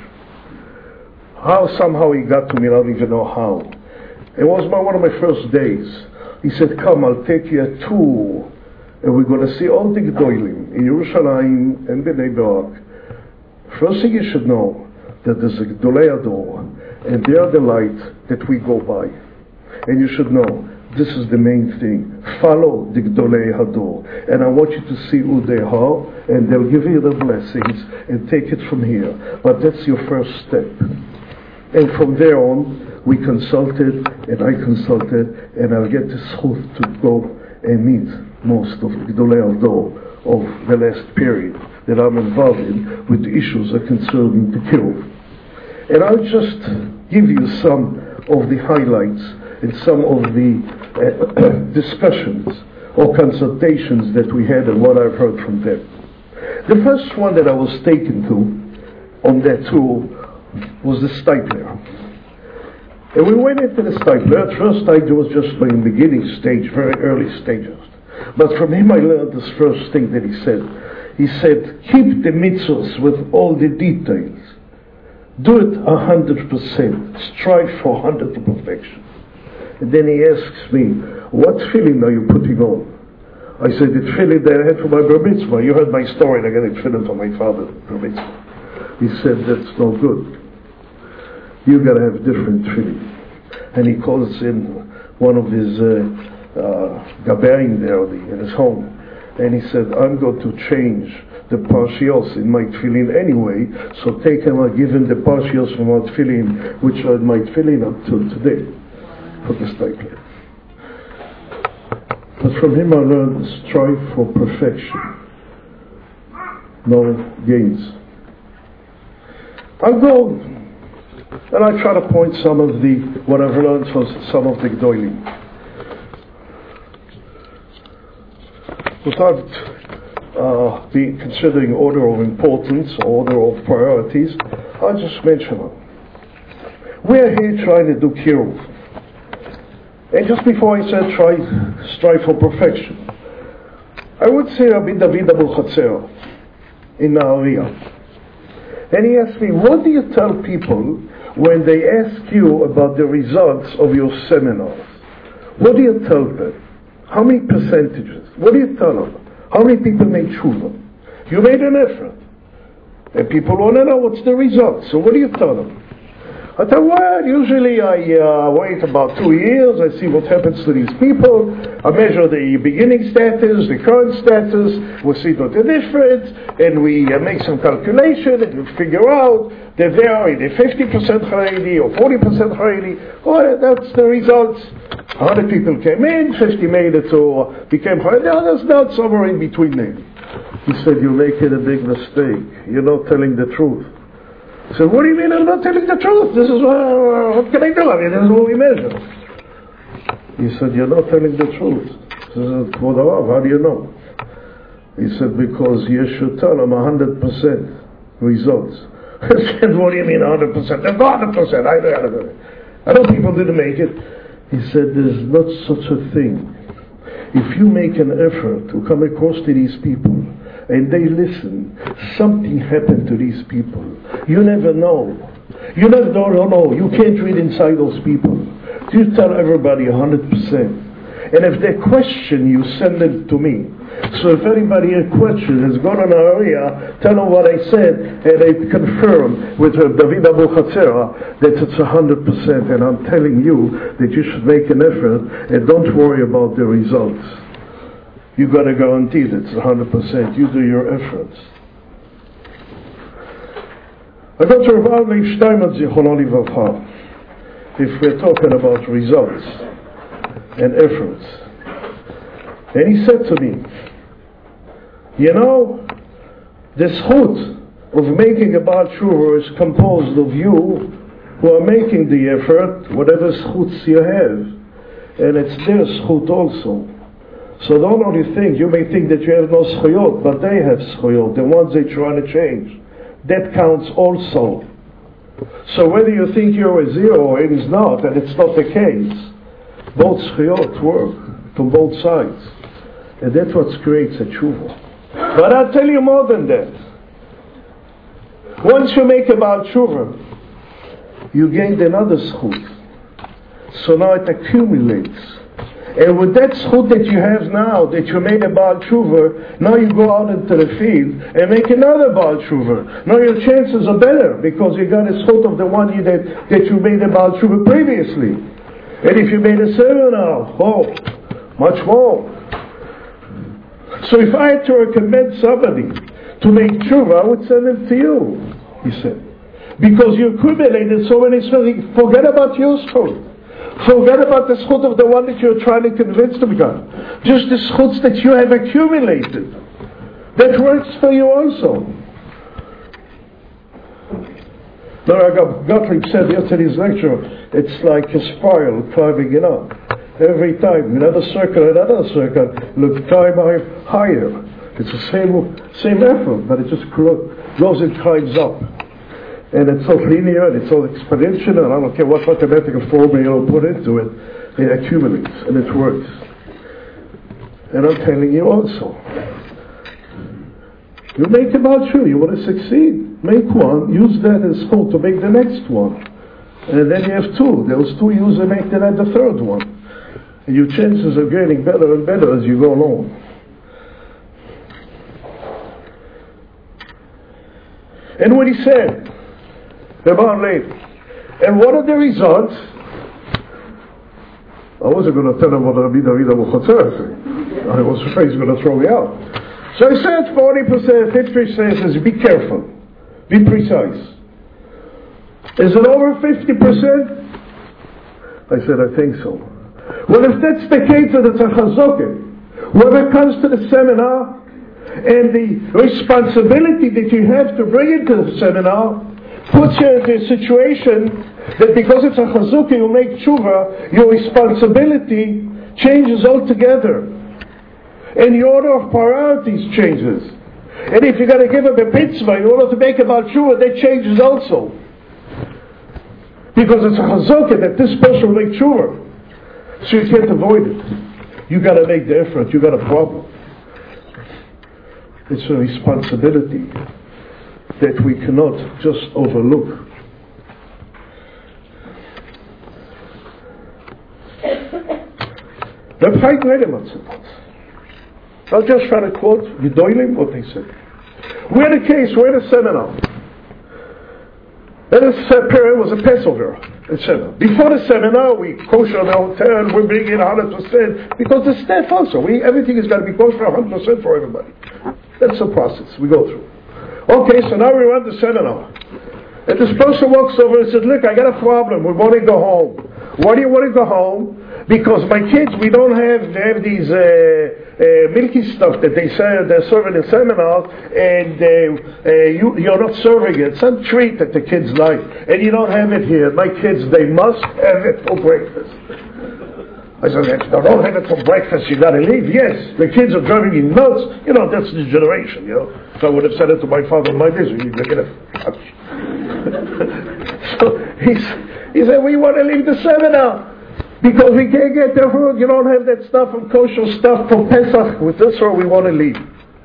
How somehow he got to me, I don't even know how. It was one of my first days. He said, come, I'll take you a tour, and we're going to see all the Gdolim in Yerushalayim and Bnei Brak. First thing you should know, that there's a Gdolei Hador, and they are the light that we go by. And you should know, this is the main thing. Follow the Gdolei Hador. And I want you to see who they are, and they'll give you the blessings, and take it from here. But that's your first step. And from there on, we consulted, and I consulted, and I'll get the zchut to go and meet most of the Gdolei Hador of the last period that I'm involved in with the issues that concern the kiruv. And I'll just give you some of the highlights and some of the discussions or consultations that we had and what I've heard from them. The first one that I was taken to on that tour was the Steipler. And we went into the Steipler. At first it was just my beginning stage, very early stages. But from him I learned this first thing that he said. He said, keep the mitzvahs with all the details. Do it 100%. Strive for 100% perfection. And then he asks me, what tefillin are you putting on? I said, the tefillin that I had for my bar mitzvah. You heard my story, and I got a tefillin for my father's bar mitzvah. He said, that's no good. You got to have different tefillin. And he calls in one of his gabarim there in his home. And he said, I'm going to change the parshios in my tefillin anyway, so take him and give him the parshios from our tefillin, which are my tefillin up till today, for the Steipler. But from him I learned, strive for perfection, no gains. I'll go and I try to point some of what I've learned from some of the Gdolim. Without considering order of importance or order of priorities, I'll just mention them. We're here trying to do kiruv. And just before I said strive for perfection, I would say Rabbi David Abulchatzer in Nahariya. And he asked me, what do you tell people when they ask you about the results of your seminars? What do you tell them? How many percentages? What do you tell them? How many people made tshuva? You made an effort. And people want to know what's the result. So what do you tell them? I I thought, well, usually I wait about 2 years, I see what happens to these people, I measure the beginning status, the current status, we see that they're different, and we make some calculation, and we figure out that they are either 50% Haredi or 40% Haredi. Well, that's the results. 100 people came in, 50 made it or became Haredi, others not, somewhere in between them. He said, you're making a big mistake. You're not telling the truth. I said, what do you mean I'm not telling the truth? This is what can I do? I mean, this is what we measure. He said, you're not telling the truth. I said, Kvod Harav, how do you know? He said, because you should tell them 100% results. I said, what do you mean 100%? There's not 100%. I know people didn't make it. He said, there's not such a thing. If you make an effort to come across to these people and they listen, something happened to these people. You never know. You never know. You can't read inside those people. You tell everybody 100%. And if they question you, send them to me. So if anybody has question has gone in our area, tell them what I said, and they confirm with David Abu Chatzera that it's 100%. And I'm telling you that you should make an effort and don't worry about the results. You got to guarantee that it's 100%. You do your efforts. I got to Rav Leib Steinmetz Zichrono Livracha. If we're talking about results and efforts. And he said to me, you know, the zchut of making a Baal Tshuva is composed of you who are making the effort, whatever zchuts you have. And it's their zchut also. So don't only think, you may think that you have no zchuyot, but they have zchuyot, the ones they're trying to change. That counts also. So whether you think you're a zero or it is not, and it's not the case, both zchuyot work from both sides. And that's what creates a tshuva. But I'll tell you more than that. Once you make a Baal Tshuva, you gain another zchut. So now it accumulates. And with that zchut that you have now, that you made a Baal Tshuva, now you go out into the field and make another Baal Tshuva. Now your chances are better because you got a zchut of the one that you made a Baal Tshuva previously. And if you made a seminar, much more. So if I had to recommend somebody to make tshuva, I would send him to you, he said. Because you accumulated so many things. Forget about your zchut. Forget about the zchut of the one that you're trying to convince to become. Just the zchuts that you have accumulated. That works for you also. Now, Gottlieb said yesterday in his lecture, it's like a spiral climbing it up. Every time, another circle, look, climb higher. It's the same effort, but it just goes and climbs up. And it's so linear, and it's so exponential, and I don't care what mathematical formula you'll put into it, it accumulates, and it works. And I'm telling you also, you make about you want to succeed. Make one, use that as hope to make the next one. And then you have two. Those two use and make the third one. And your chances are getting better and better as you go along. And what he said, Baal Leib, and what are the results? I wasn't going to tell him what Rabbi David Abu Chatzera said. I was afraid he was going to throw me out. So I said 40%, 50% says be careful, be precise. Is it over 50%? I said, I think so. Well, if that's the case, then it's a chazokah. When it comes to the seminar and the responsibility that you have to bring into the seminar, puts you in a situation that because it's a chazukah, you make tshuva, your responsibility changes altogether. And your order of priorities changes. And if you're going to give up a mitzvah in order to make a Baal Tshuva, that changes also. Because it's a chazukah that this person will make tshuva. So you can't avoid it. You got to make the effort. You got a problem. It's a responsibility that we cannot just overlook. Reb Chaim Regemann said once. I'll just try to quote Gedolim what they said. We're in a seminar. And this period was a Passover, etc. Before the seminar, we kosher the hotel, we bring in 100%, because the staff also, everything is going to be kosher 100% for everybody. That's the process we go through. Okay, so now we run the seminar. And this person walks over and says, look, I got a problem, we want to go home. Why do you want to go home? Because my kids, we don't have these milky stuff that they're serving in seminars, and you're not serving it. Some treat that the kids like, and you don't have it here. My kids, they must have it for breakfast. I said, if they don't have it for breakfast, you got to leave. Yes, the kids are driving me nuts. That's this generation. If I would have said it to my father, my days, you'd get a So he said, we want to leave the seminar. Because we can't get the food, you don't have that stuff and kosher stuff for Pesach. With this, or we want to leave.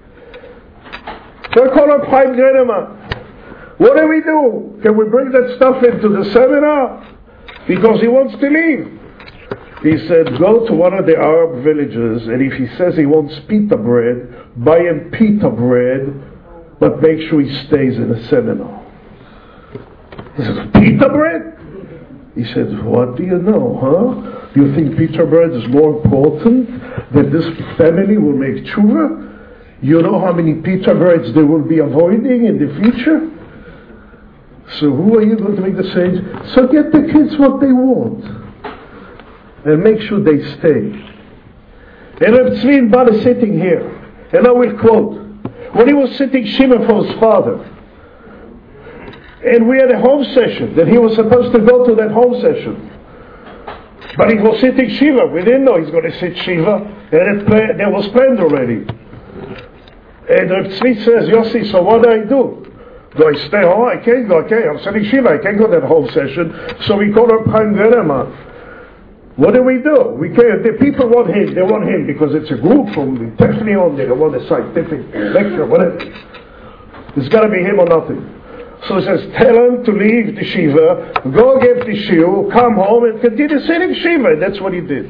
So I call up Chaim Greneman. What do we do? Can we bring that stuff into the seminar? Because he wants to leave. He said, go to one of the Arab villages, and if he says he wants pita bread, buy him pita bread, but make sure he stays in the seminar. He says, pita bread? He said, what do you know, huh? You think pita bread is more important that this family will make tshuva? You know how many pita breads they will be avoiding in the future? So who are you going to make the sage? So get the kids what they want. And make sure they stay. And Reb Tzvi Bar is sitting here. And I will quote. When he was sitting Shiva for his father, and we had a home session, that he was supposed to go to that home session. But he was sitting Shiva. We didn't know he's going to sit Shiva. And that was planned already. And Reb Tzvi says, Yossi, so what do I do? Do I stay home? I can't go. Okay, I'm sitting Shiva. I can't go to that home session. So we call up Chaim Greneman. What do? We can't. The people want him. They want him because it's a group from the Technion. They want a scientific lecture, whatever. It's got to be him or nothing. So he says, tell him to leave the shiva, go give the shiur, come home and continue sitting shiva. And that's what he did.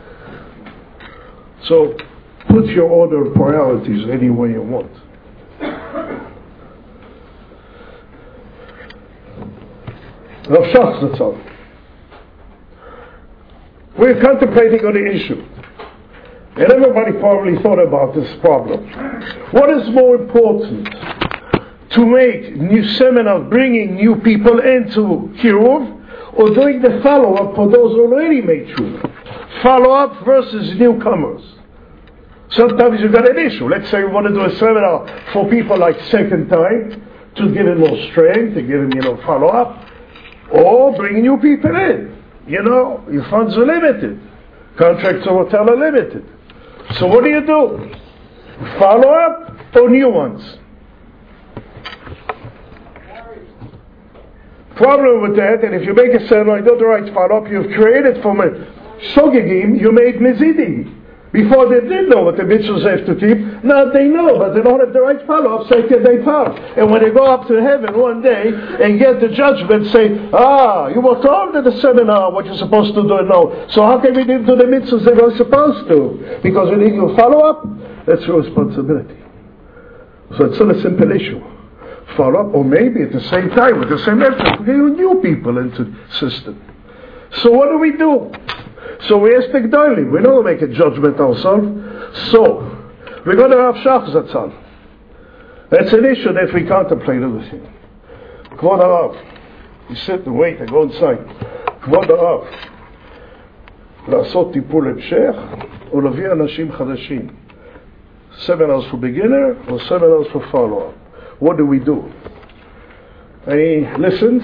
So put your order of priorities any way you want. Rav Shach Zatzal. We're contemplating on the issue. And everybody probably thought about this problem. What is more important? To make new seminars, bringing new people into Kiruv, or doing the follow-up for those who already made tshuva? Follow-up versus newcomers. Sometimes you've got an issue. Let's say we want to do a seminar for people like second time, to give them more strength, to give them, follow-up, or bring new people in. Your funds are limited. Contracts of hotel are limited. So what do? Follow-up or new ones? Problem with that, and if you make a seminar, you do the right follow-up, you've created from a shogegim, you made mezidi. Before they didn't know what the mitzvahs have to keep, now they know, but they don't have the right follow-up, so they follow. And when they go up to heaven one day and get the judgment, say, you were told at the seminar what you're supposed to do and know. So how can we do the mitzvahs they were supposed to? Because we need your follow-up, that's your responsibility. So it's not a simple issue. Follow up, or maybe at the same time with the same effort, we get new people into the system. So what do? So we ask the Gdolim. We don't make a judgment ourselves. So we go to Rav Shach Zatzal. That's an issue that we contemplated with him. Kvod Harav. You sit and wait and go inside. Kvod Harav. לעשות טיפול המשך או להביא אנשים חדשים. Seminars for beginner or seminars for follow-up. What do? And he listens,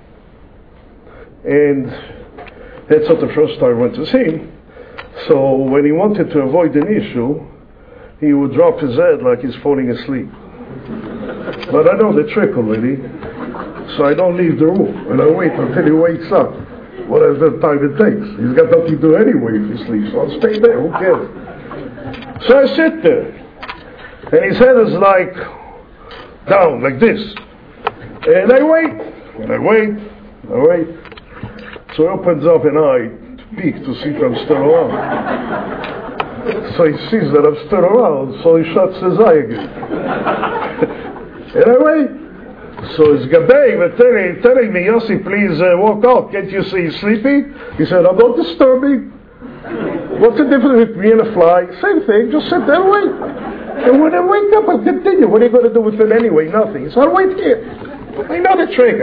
and that's not the first time I went to see him. So when he wanted to avoid an issue, he would drop his head like he's falling asleep. But I know the trick already, so I don't leave the room, and I wait until he wakes up. Whatever time it takes. He's got nothing to do anyway if he sleeps, so I'll stay there, who cares? So I sit there, and his head is like down, like this. And I wait. So he opens up an eye to peek to see if I'm still around. So he sees that I'm still around, so he shuts his eye again. And I wait. So it's Gabay, but telling me, Yossi, please walk out. Can't you see he's sleepy? He said, I'm not disturbing. What's the difference with me and a fly? Same thing, just sit there and wait. And when I wake up, I'll continue. What are you going to do with it anyway? Nothing. So I'll wait here. I know the trick.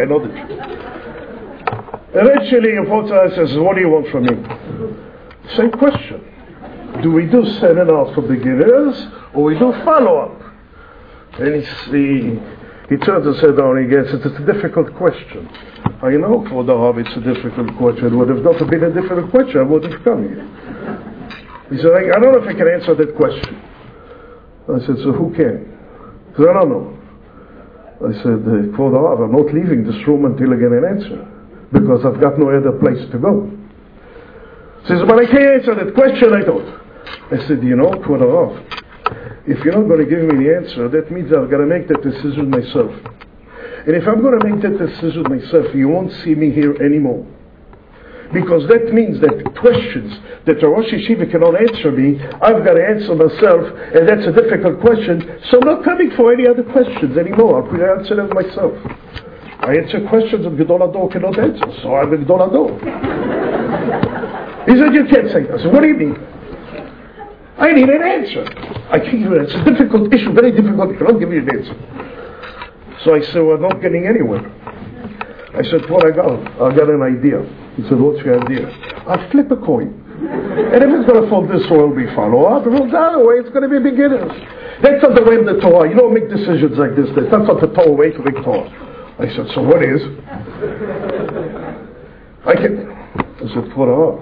Eventually, Yehoshua says, what do you want from me? Same question. Do we do seminars for beginners, or we do follow-up? And he turns and said down, he gets it. It's a difficult question. I know for the Rav it's a difficult question. Would have not been a difficult question, I would have come here. He said, I don't know if I can answer that question. I said, so who can? He said, I don't know. I said, for the Rav, I'm not leaving this room until I get an answer, because I've got no other place to go. He says, but I can't answer that question, I thought. I said, for the Rav, if you're not going to give me the answer, that means I've got to make that decision myself. And if I'm going to make that decision myself, you won't see me here anymore. Because that means that questions that the Rosh Yeshiva cannot answer me, I've got to answer myself, and that's a difficult question, so I'm not coming for any other questions anymore. I'll answer them myself. I answer questions that Gedol Hador cannot answer, so I'm the Gedol Hador. He said, you can't say that. I said, what do you mean? I need an answer. I can't give you an answer. It's a difficult issue, very difficult. I cannot give you an answer. So I said, we're not getting anywhere. I said, what I got an idea. He said, what's your idea? I'll flip a coin. And if it's going to fall this way, it'll be follow-up. If it falls the other way, it's going to be beginners. That's not the way of the Torah. You don't make decisions like this. That's not the Torah way to make Torah. I said, so what is? I said, Torah.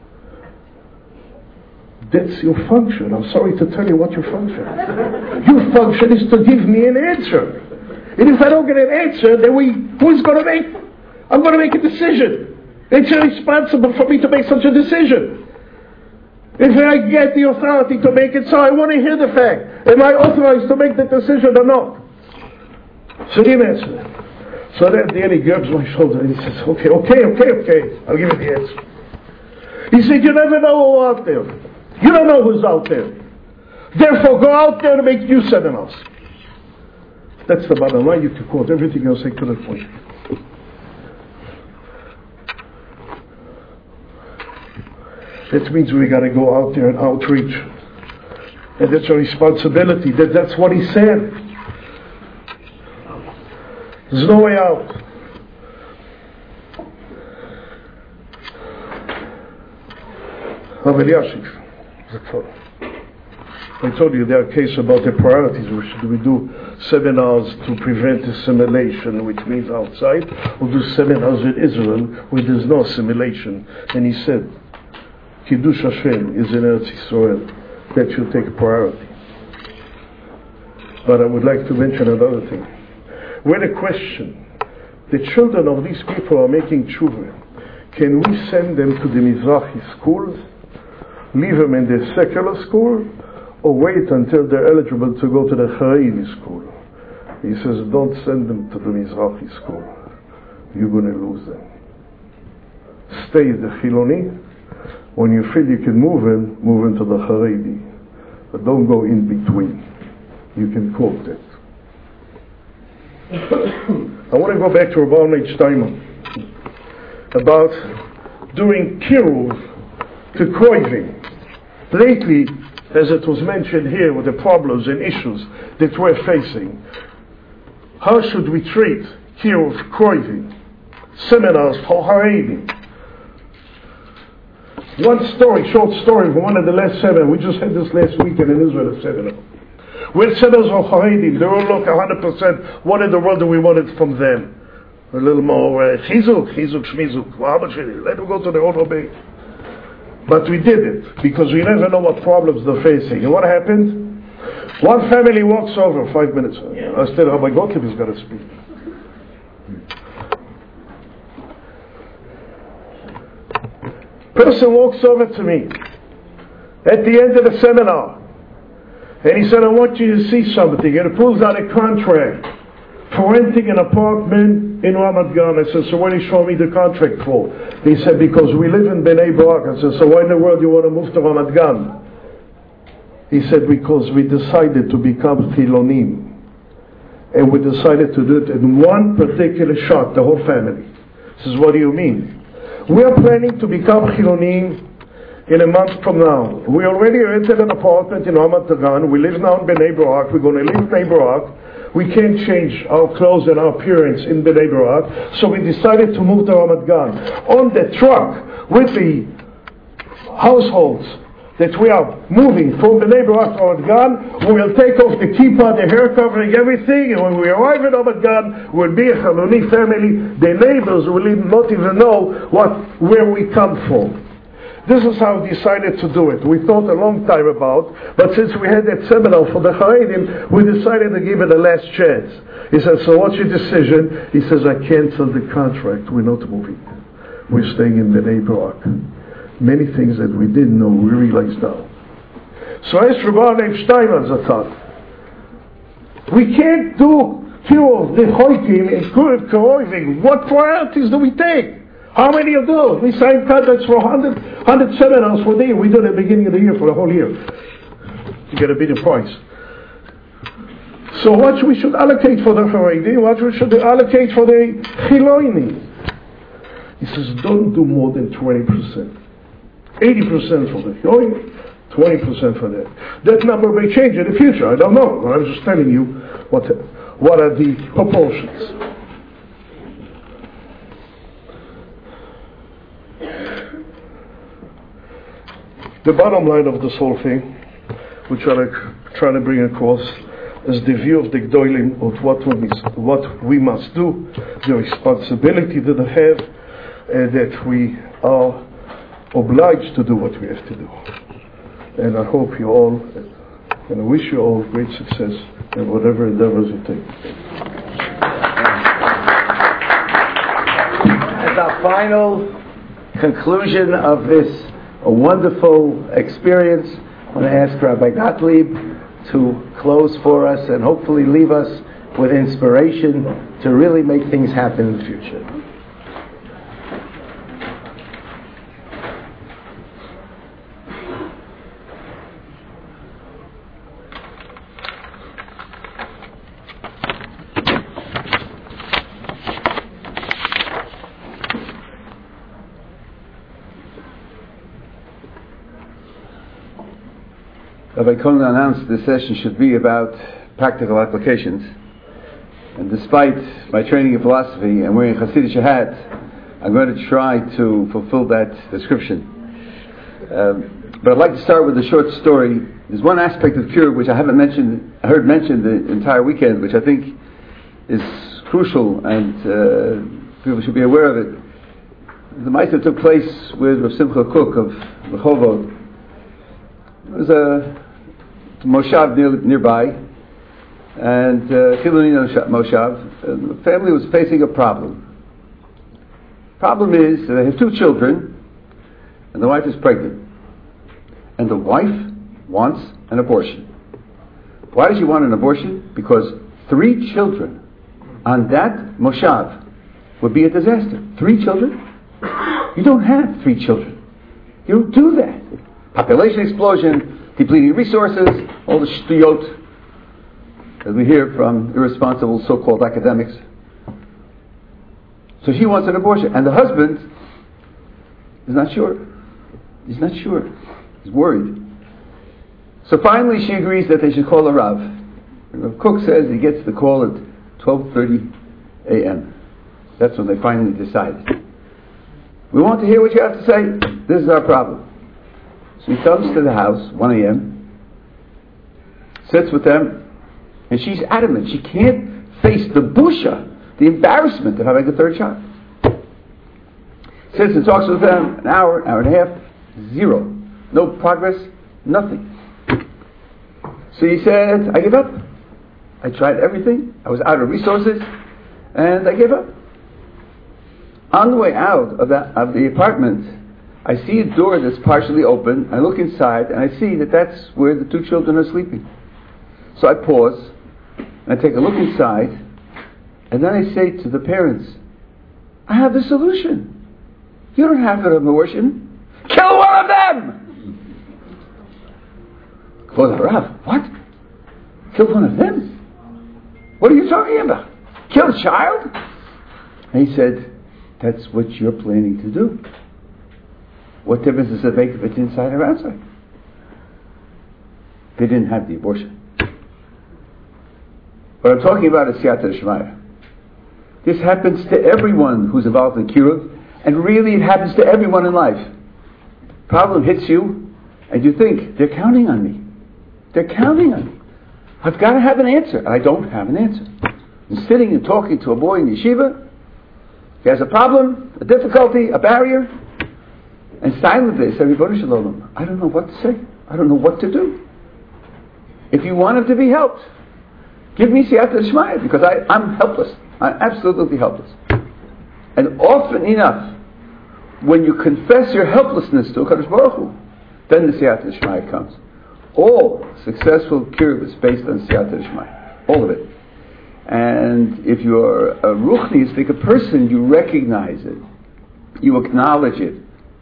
That's your function. I'm sorry to tell you what your function is. Your function is to give me an answer. And if I don't get an answer, then who's going to make? I'm going to make a decision. It's irresponsible for me to make such a decision. If I get the authority to make it so, I want to hear the fact. Am I authorized to make the decision or not? So he didn't answer. So then at the end he grabs my shoulder and he says, okay. I'll give you the answer. He said, you never know who's out there. You don't know who's out there. Therefore, go out there and make new seminars. That's the bottom line. You can quote everything else to the point. That means we got to go out there and outreach. And that's our responsibility. That's what he said. There's no way out. Rav Eliashiv. I told you there are cases about the priorities. Should we do seminars to prevent assimilation, which means outside, or do seminars in Israel where there's no assimilation? And he said, Kiddush Hashem is in Eretz Yisrael. That should take priority. But I would like to mention another thing. When a question, the children of these people are making tshuva, can we send them to the Mizrahi schools, leave them in the secular school, or wait until they're eligible to go to the Haredi school? He says, don't send them to the Mizrahi school. You're going to lose them. Stay the Chiloni. When you feel you can move into the Haredi. But don't go in between. You can quote it. I want to go back to Rabbi Meir Steinman about doing kiruv to koiving. Lately, as it was mentioned here with the problems and issues that we're facing, how should we treat kiruv koiving? Seminars for Haredi. One story, short story from one of the last seminars. We just had this last weekend in Israel, a seminar. We're seminars of Haredim. They all look 100%. What in the world do we want it from them? A little more chizuk, shmizuk. How much is it? Let them go to the Old Obey. But we did it because we never know what problems they're facing. And what happened? One family walks over 5 minutes. I said, Rabbi Gottlieb is going to speak. Person walks over to me at the end of the seminar. And he said, I want you to see something. And he pulls out a contract for renting an apartment in Ramat Gan. I said, so what are you showing me the contract for? He said, because we live in Bnei Brak. I said, so why in the world do you want to move to Ramat Gan? He said, because we decided to become Chilonim. and we decided to do it in one particular shot, the whole family. He says, what do you mean? We are planning to become Chilonim in a month from now. We already rented an apartment in Ramat Gan. We live now in Bnei Brak. We're going to leave Bnei Brak. We can't change our clothes and our appearance in Bnei Brak. So we decided to move to Ramat Gan. On the truck with the households that we are moving from Bnei Brak to Ramat Gan, we will take off the kippah, the hair covering, everything, and when we arrive in Ramat Gan, we'll be a Chaloni family. The neighbors will not even know where we come from. This is how we decided to do it. We thought a long time about, but since we had that seminar for the Haredim, we decided to give it a last chance. He said, so what's your decision? He says, I canceled the contract. We're not moving. We're staying in Bnei Brak. Many things that we didn't know, we realize now. So as Rabbi Leib Steinman Zatzal, we can't do Kiruv, the Choikim, and Kurev Karoiving. What priorities do we take? How many of those? We signed contracts for 100 seminars for the year. We do it at the beginning of the year for the whole year. To get a bigger price. So what we should allocate for the Haredi, what we should allocate for the Chiloini. He says, don't do more than 20%. 80% for the Chiloini, 20% for that. That number may change in the future. I don't know. I'm just telling you what are the proportions. The bottom line of this whole thing, which I'm trying to bring across, is the view of the Gdolim of what we must do, the responsibility that we have, and that we are obliged to do what we have to do. And I hope you all, and I wish you all great success in whatever endeavors you take. As our final conclusion of this a wonderful experience, I want to ask Rabbi Gottlieb to close for us and hopefully leave us with inspiration to really make things happen in the future. Rabbi Cohen announced this session should be about practical applications, and despite my training in philosophy and wearing a Hasidic hat, I'm going to try to fulfill that description. But I'd like to start with a short story. There's one aspect of Kiruv which I heard mentioned the entire weekend, which I think is crucial and people should be aware of it. The Ma'aser took place with Rav Simcha Cook of Rehovot. It was a moshav nearby, and Chiloni moshav. The family was facing a problem. Problem is they have 2 children, and the wife is pregnant, and the wife wants an abortion. Why does she want an abortion? Because 3 children on that moshav would be a disaster. 3 children? You don't have 3 children. You don't do that. Population explosion, depleting resources, all the shtuyot that we hear from irresponsible so-called academics. So she wants an abortion, and the husband is not sure. He's not sure. He's worried. So finally she agrees that they should call a Rav. And Rav Cook says he gets the call at 12:30 a.m. That's when they finally decide. We want to hear what you have to say. This is our problem. So he comes to the house, 1 a.m., sits with them, and she's adamant. She can't face the busha, the embarrassment of having a 3rd child. Sits and talks with them an hour and a half, 0. No progress, nothing. So he said, I give up. I tried everything. I was out of resources, and I gave up. On the way out of the apartment, I see a door that's partially open. I look inside and I see that that's where the 2 children are sleeping. So I pause and I take a look inside, and then I say to the parents, I have the solution. You don't have an abortion. Kill one of them! Kvod Rav, what? Kill one of them? What are you talking about? Kill a child? And he said, that's what you're planning to do. What difference does it make if it's inside or outside? They didn't have the abortion. What I'm talking about is Siyata D'Shmaya. This happens to everyone who's involved in Kiruv, and really it happens to everyone in life. Problem hits you, and you think, they're counting on me. They're counting on me. I've got to have an answer, and I don't have an answer. I'm sitting and talking to a boy in yeshiva. He has a problem, a difficulty, a barrier, and silently I say, Ribono Shel Olam, I don't know what to say. I don't know what to do. If you want him to be helped, give me Siyata D'Shmaya, because I'm helpless. I'm absolutely helpless. And often enough, when you confess your helplessness to HaKadosh Baruch Hu, then the Siyata D'Shmaya comes. All successful kiruv is based on Siyata D'Shmaya. All of it. And if you're a ruchnistic, a person, you recognize it. You acknowledge it.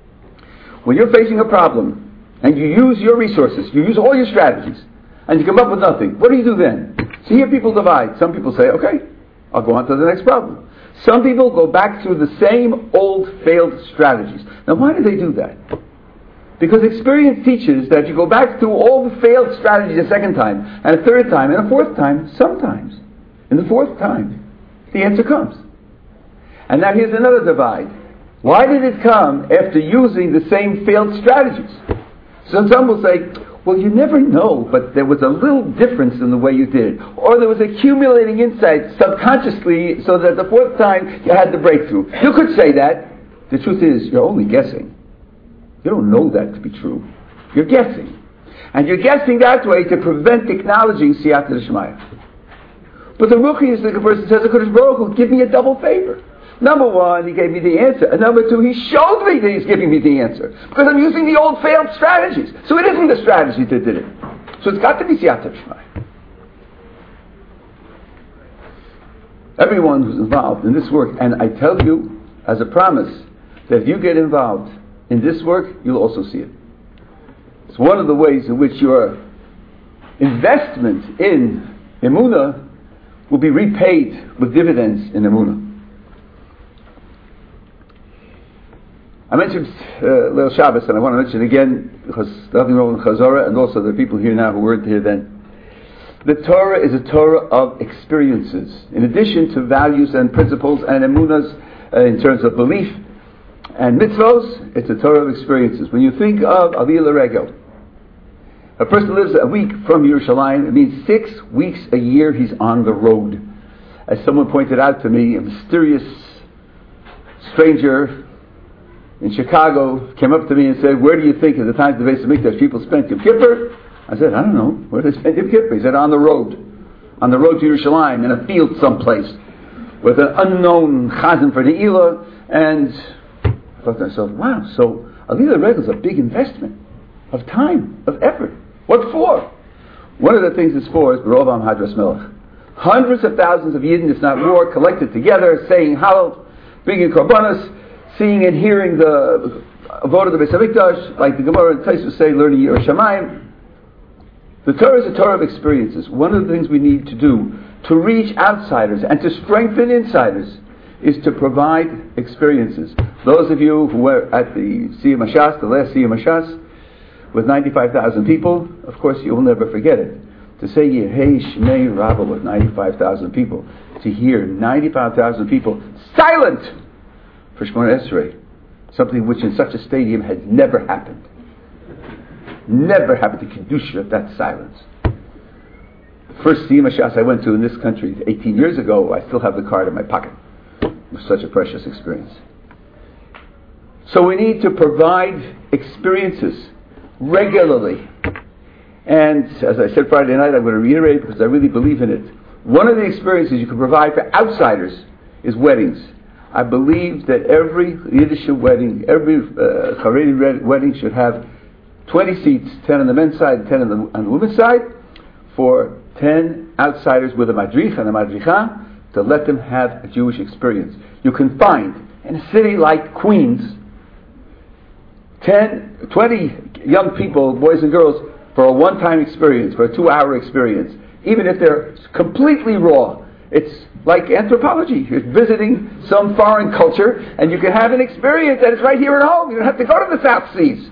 When you're facing a problem, and you use your resources, you use all your strategies, and you come up with nothing, what do you do then? So here people divide. Some people say, okay, I'll go on to the next problem. Some people go back through the same old failed strategies. Now why do they do that? Because experience teaches that if you go back through all the failed strategies a second time, and a third time, and a fourth time, sometimes, in the fourth time, the answer comes. And now here's another divide. Why did it come after using the same failed strategies? So some will say, well, you never know, but there was a little difference in the way you did it. Or there was accumulating insight subconsciously so that the fourth time you had the breakthrough. You could say that. The truth is, you're only guessing. You don't know that to be true. You're guessing. And you're guessing that way to prevent acknowledging Siyata D'Shmaya. But the ruchnistic person says, HaKadosh Baruch Hu, give me a double favor. Number one, he gave me the answer. And number two, he showed me that he's giving me the answer. Because I'm using the old failed strategies. So it isn't the strategy that did it. So it's got to be Siyata D'Shmaya. Everyone who's involved in this work, and I tell you, as a promise, that if you get involved in this work, you'll also see it. It's one of the ways in which your investment in Emunah will be repaid with dividends in Emunah. I mentioned Leil Shabbos, and I want to mention again, because nothing wrong with Chazorah, and also the people here now who weren't here then. The Torah is a Torah of experiences. In addition to values and principles and emunas in terms of belief and mitzvos, it's a Torah of experiences. When you think of Aliyah L'Regel, a person lives a week from Yerushalayim, it means 6 weeks a year he's on the road. As someone pointed out to me, a mysterious stranger in Chicago came up to me and said, where do you think at the time of the Beis HaMikdash people spent Yom Kippur? I said, I don't know. Where did they spend Yom Kippur? He said, on the road. On the road to Yerushalayim, in a field someplace, with an unknown chazan for Ne'ilah. And I thought to myself, wow, so Aliyah L'Regel is a big investment of time, of effort. What for? One of the things it's for is B'rov Am Hadras Melech. Hundreds of thousands of Yidden, if not more, collected together, saying Hallel, bringing Korbanos, seeing and hearing the vote of the Beis HaMikdash, like the Gemara and Tosfos say, learning Yiras Shamayim. The Torah is a Torah of experiences. One of the things we need to do to reach outsiders and to strengthen insiders is to provide experiences. Those of you who were at the Siyum HaShas, the last Siyum HaShas, with 95,000 people, of course you will never forget it. To say Yehei Shmei Rabbah with 95,000 people, to hear 95,000 people silent for Shemona Esrei, something which in such a stadium had never happened. Never happened to Kedusha of that silence. The first Siyum HaShas I went to in this country 18 years ago, I still have the card in my pocket. It was such a precious experience. So we need to provide experiences regularly. And as I said Friday night, I'm going to reiterate because I really believe in it. One of the experiences you can provide for outsiders is weddings. I believe that every Yiddish wedding, every Haredi wedding should have 20 seats, 10 on the men's side, 10 on the women's side, for 10 outsiders with a madrich and a madricha to let them have a Jewish experience. You can find in a city like Queens 10, 20 young people, boys and girls, for a one-time experience, for a 2-hour experience. Even if they're completely raw, It's like anthropology. You're visiting some foreign culture, and you can have an experience that is right here at home. You don't have to go to the South Seas.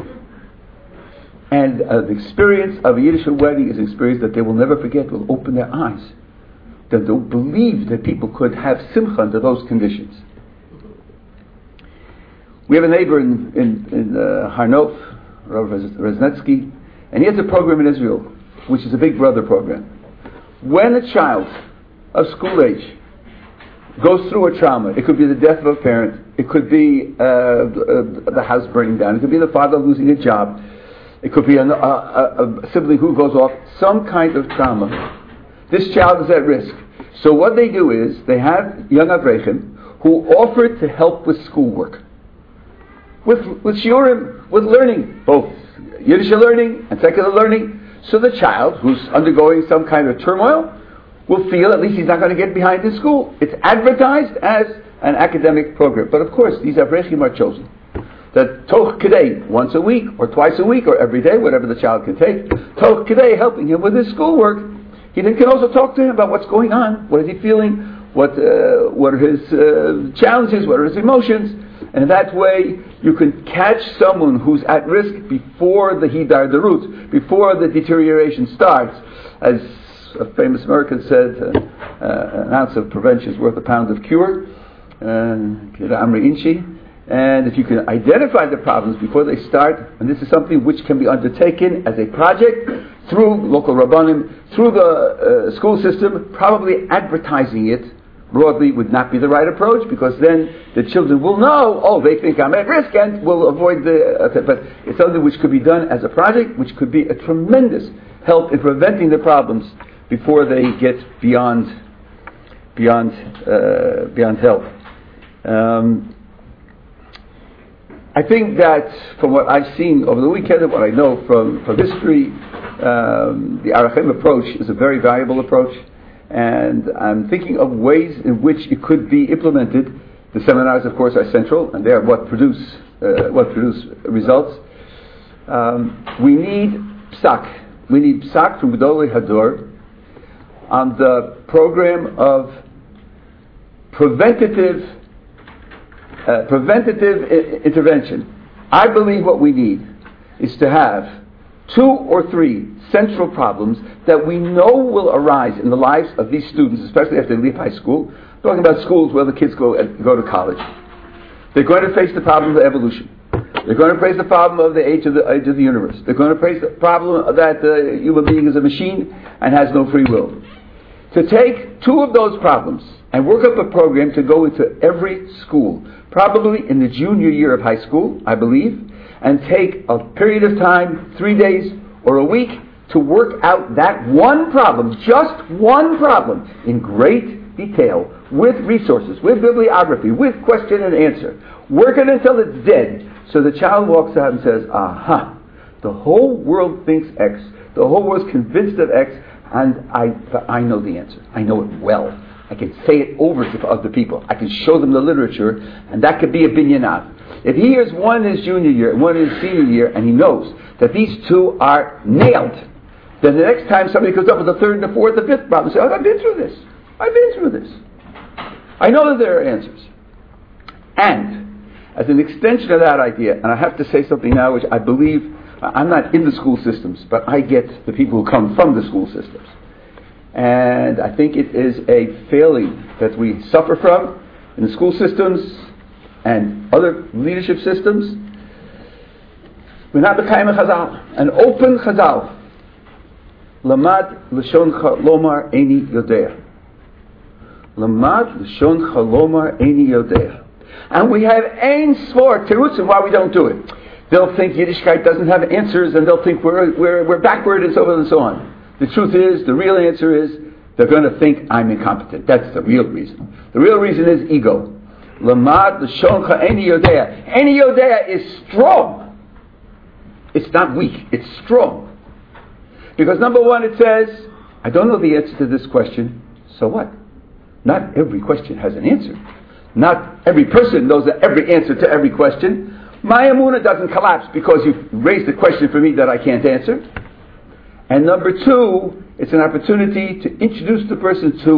And the experience of a Yiddish wedding is an experience that they will never forget, will open their eyes. That they'll believe that people could have simcha under those conditions. We have a neighbor in Harnof, Rav Reznetsky, and he has a program in Israel, which is a Big Brother program. When a child of school age goes through a trauma, it could be the death of a parent, it could be the house burning down, it could be the father losing a job, it could be a sibling who goes off, some kind of trauma. This child is at risk. So what they do is, they have young Avreichim who offer to help with schoolwork. With shiurim, with learning, both Yiddish learning and secular learning. So the child who's undergoing some kind of turmoil will feel at least he's not going to get behind in school. It's advertised as an academic program. But of course, these Avrechim are chosen. That Toch Kedei, once a week, or twice a week, or every day, whatever the child can take, Toch Kedei, helping him with his schoolwork. He then can also talk to him about what's going on, what is he feeling, what are his challenges, what are his emotions. And in that way, you can catch someone who's at risk before the hidar derut, before the deterioration starts. As a famous American said, an ounce of prevention is worth a pound of cure. And if you can identify the problems before they start, and this is something which can be undertaken as a project through local rabbanim, through the school system, probably advertising it broadly would not be the right approach, because then the children will know, they think I'm at risk, and will avoid but it's something which could be done as a project, which could be a tremendous help in preventing the problems before they get beyond help. I think that from what I've seen over the weekend and what I know from history, the Arachim approach is a very valuable approach. And I'm thinking of ways in which it could be implemented. The seminars, of course, are central, and they are what produce results. We need psak. We need psak from Gedolei Hador on the program of preventative intervention. I believe what we need is to have 2 or 3 central problems that we know will arise in the lives of these students, especially after they leave high school. I'm talking about schools where the kids go to college. They're going to face the problem of evolution. They're going to face the problem of the age of the universe. They're going to face the problem that the human being is a machine and has no free will. To take 2 of those problems and work up a program to go into every school, probably in the junior year of high school, I believe, and take a period of time, 3 days or a week, to work out that one problem, just one problem, in great detail, with resources, with bibliography, with question and answer. Work it until it's dead, so the child walks out and says, aha, the whole world thinks X, the whole world's convinced of X, and I know the answer. I know it well. I can say it over to other people. I can show them the literature, and that could be a binyanat. If he hears one is junior year and one is senior year, and he knows that these 2 are nailed, then the next time somebody comes up with the 3rd and the 4th, the 5th problem, say, I've been through this. I know that there are answers. And as an extension of that idea, and I have to say something now which I believe, I'm not in the school systems, but I get the people who come from the school systems. And I think it is a failing that we suffer from in the school systems and other leadership systems. We're not b'kayim chazal, an open chazal. Lamad l'shon lomar eini yodea. Lamad l'shon lomar eini yodea. And we have ein svor terutzim why we don't do it. They'll think Yiddishkeit doesn't have answers, and they'll think we're backward, and so on and so on. The truth is, the real answer is, they're going to think I'm incompetent. That's the real reason. The real reason is ego. Lamad l'shoncha eni yodea. Eni yodea is strong. It's not weak. It's strong. Because number one, it says, I don't know the answer to this question, so what? Not every question has an answer. Not every person knows every answer to every question. My emunah doesn't collapse because you've raised a question for me that I can't answer. And number two, it's an opportunity to introduce the person to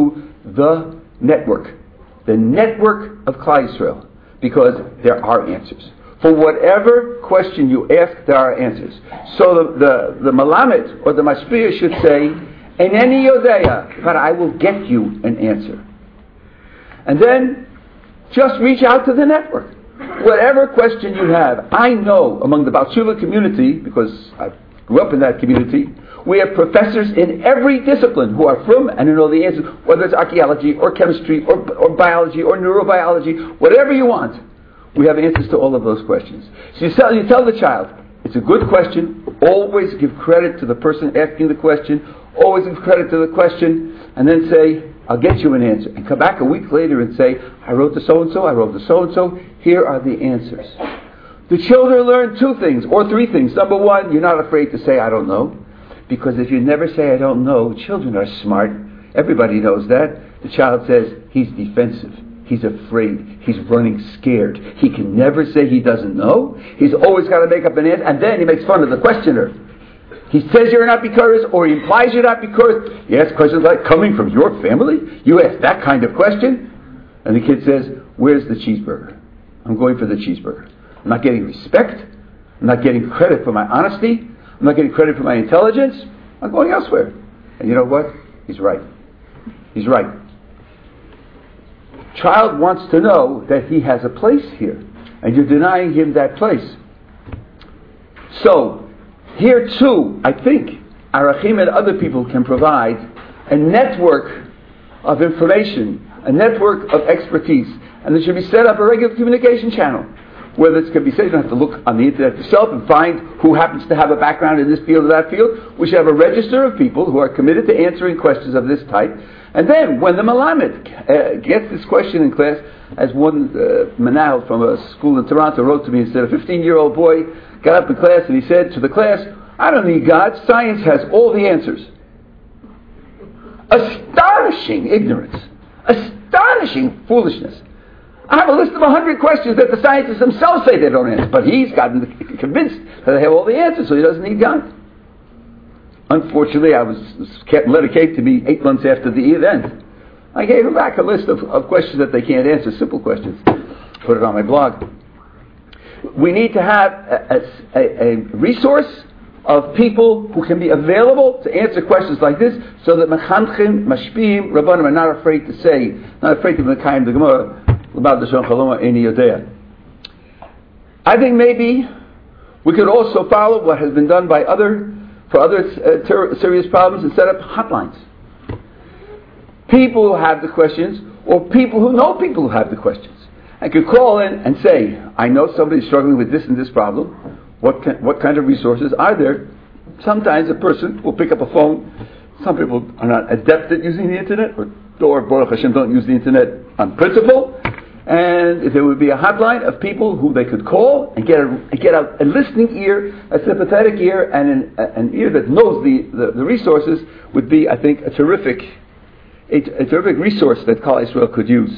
the network of Klal Yisrael, because there are answers. For whatever question you ask, there are answers. So the Malamed or the Mashpia should say, Eneni Yodeya, but I will get you an answer. And then just reach out to the network. Whatever question you have, I know among the Baal Tshuva community, because I grew up in that community, we have professors in every discipline who are from and who know the answers, whether it's archaeology or chemistry or biology or neurobiology, whatever you want. We have answers to all of those questions. So you tell the child, it's a good question, always give credit to the person asking the question, always give credit to the question, and then say, I'll get you an answer. And come back a week later and say, I wrote to so-and-so, I wrote to so-and-so, here are the answers. The children learn 2 things, or 3 things. Number 1, you're not afraid to say, I don't know. Because if you never say, I don't know, children are smart. Everybody knows that. The child says, he's defensive. He's afraid. He's running scared. He can never say he doesn't know. He's always got to make up an answer. And then he makes fun of the questioner. He says you're not bikuris, or he implies you're not bikuris. He asks questions like, coming from your family? You ask that kind of question? And the kid says, where's the cheeseburger? I'm going for the cheeseburger. I'm not getting respect. I'm not getting credit for my honesty. I'm not getting credit for my intelligence. I'm going elsewhere. And you know what? He's right. He's right. Child wants to know that he has a place here, and you're denying him that place. So, here too, I think Arachim and other people can provide a network of information, a network of expertise, and there should be set up a regular communication channel. Whether it can be said, you don't have to look on the internet yourself and find who happens to have a background in this field or that field. We should have a register of people who are committed to answering questions of this type. And then, when the Malamed gets this question in class, as one Manal from a school in Toronto wrote to me and said, a 15-year-old boy got up in class and he said to the class, I don't need God, science has all the answers. Astonishing ignorance. Astonishing foolishness. I have a list of 100 questions that the scientists themselves say they don't answer, but he's gotten convinced that they have all the answers, so he doesn't need God. Unfortunately, I was letter came to me 8 months after the event. I gave him back a list of questions that they can't answer, simple questions. Put it on my blog. We need to have a resource of people who can be available to answer questions like this, so that Mechanchim, Mashpim, Rabbanim are not afraid to say, not afraid to Mekayim the Gemara, about the Shon Chaloma Eni Yodea. I think maybe we could also follow what has been done by other serious problems and set up hotlines. People who have the questions, or people who know people who have the questions, and could call in and say, I know somebody's struggling with this and this problem. What kind of resources are there? Sometimes a person will pick up a phone. Some people are not adept at using the internet, or Baruch Hashem don't use the internet on principle. And if there would be a hotline of people who they could call and get a listening ear, a sympathetic ear, and an ear that knows the resources, would be, I think, a terrific resource that Klal Yisrael could use.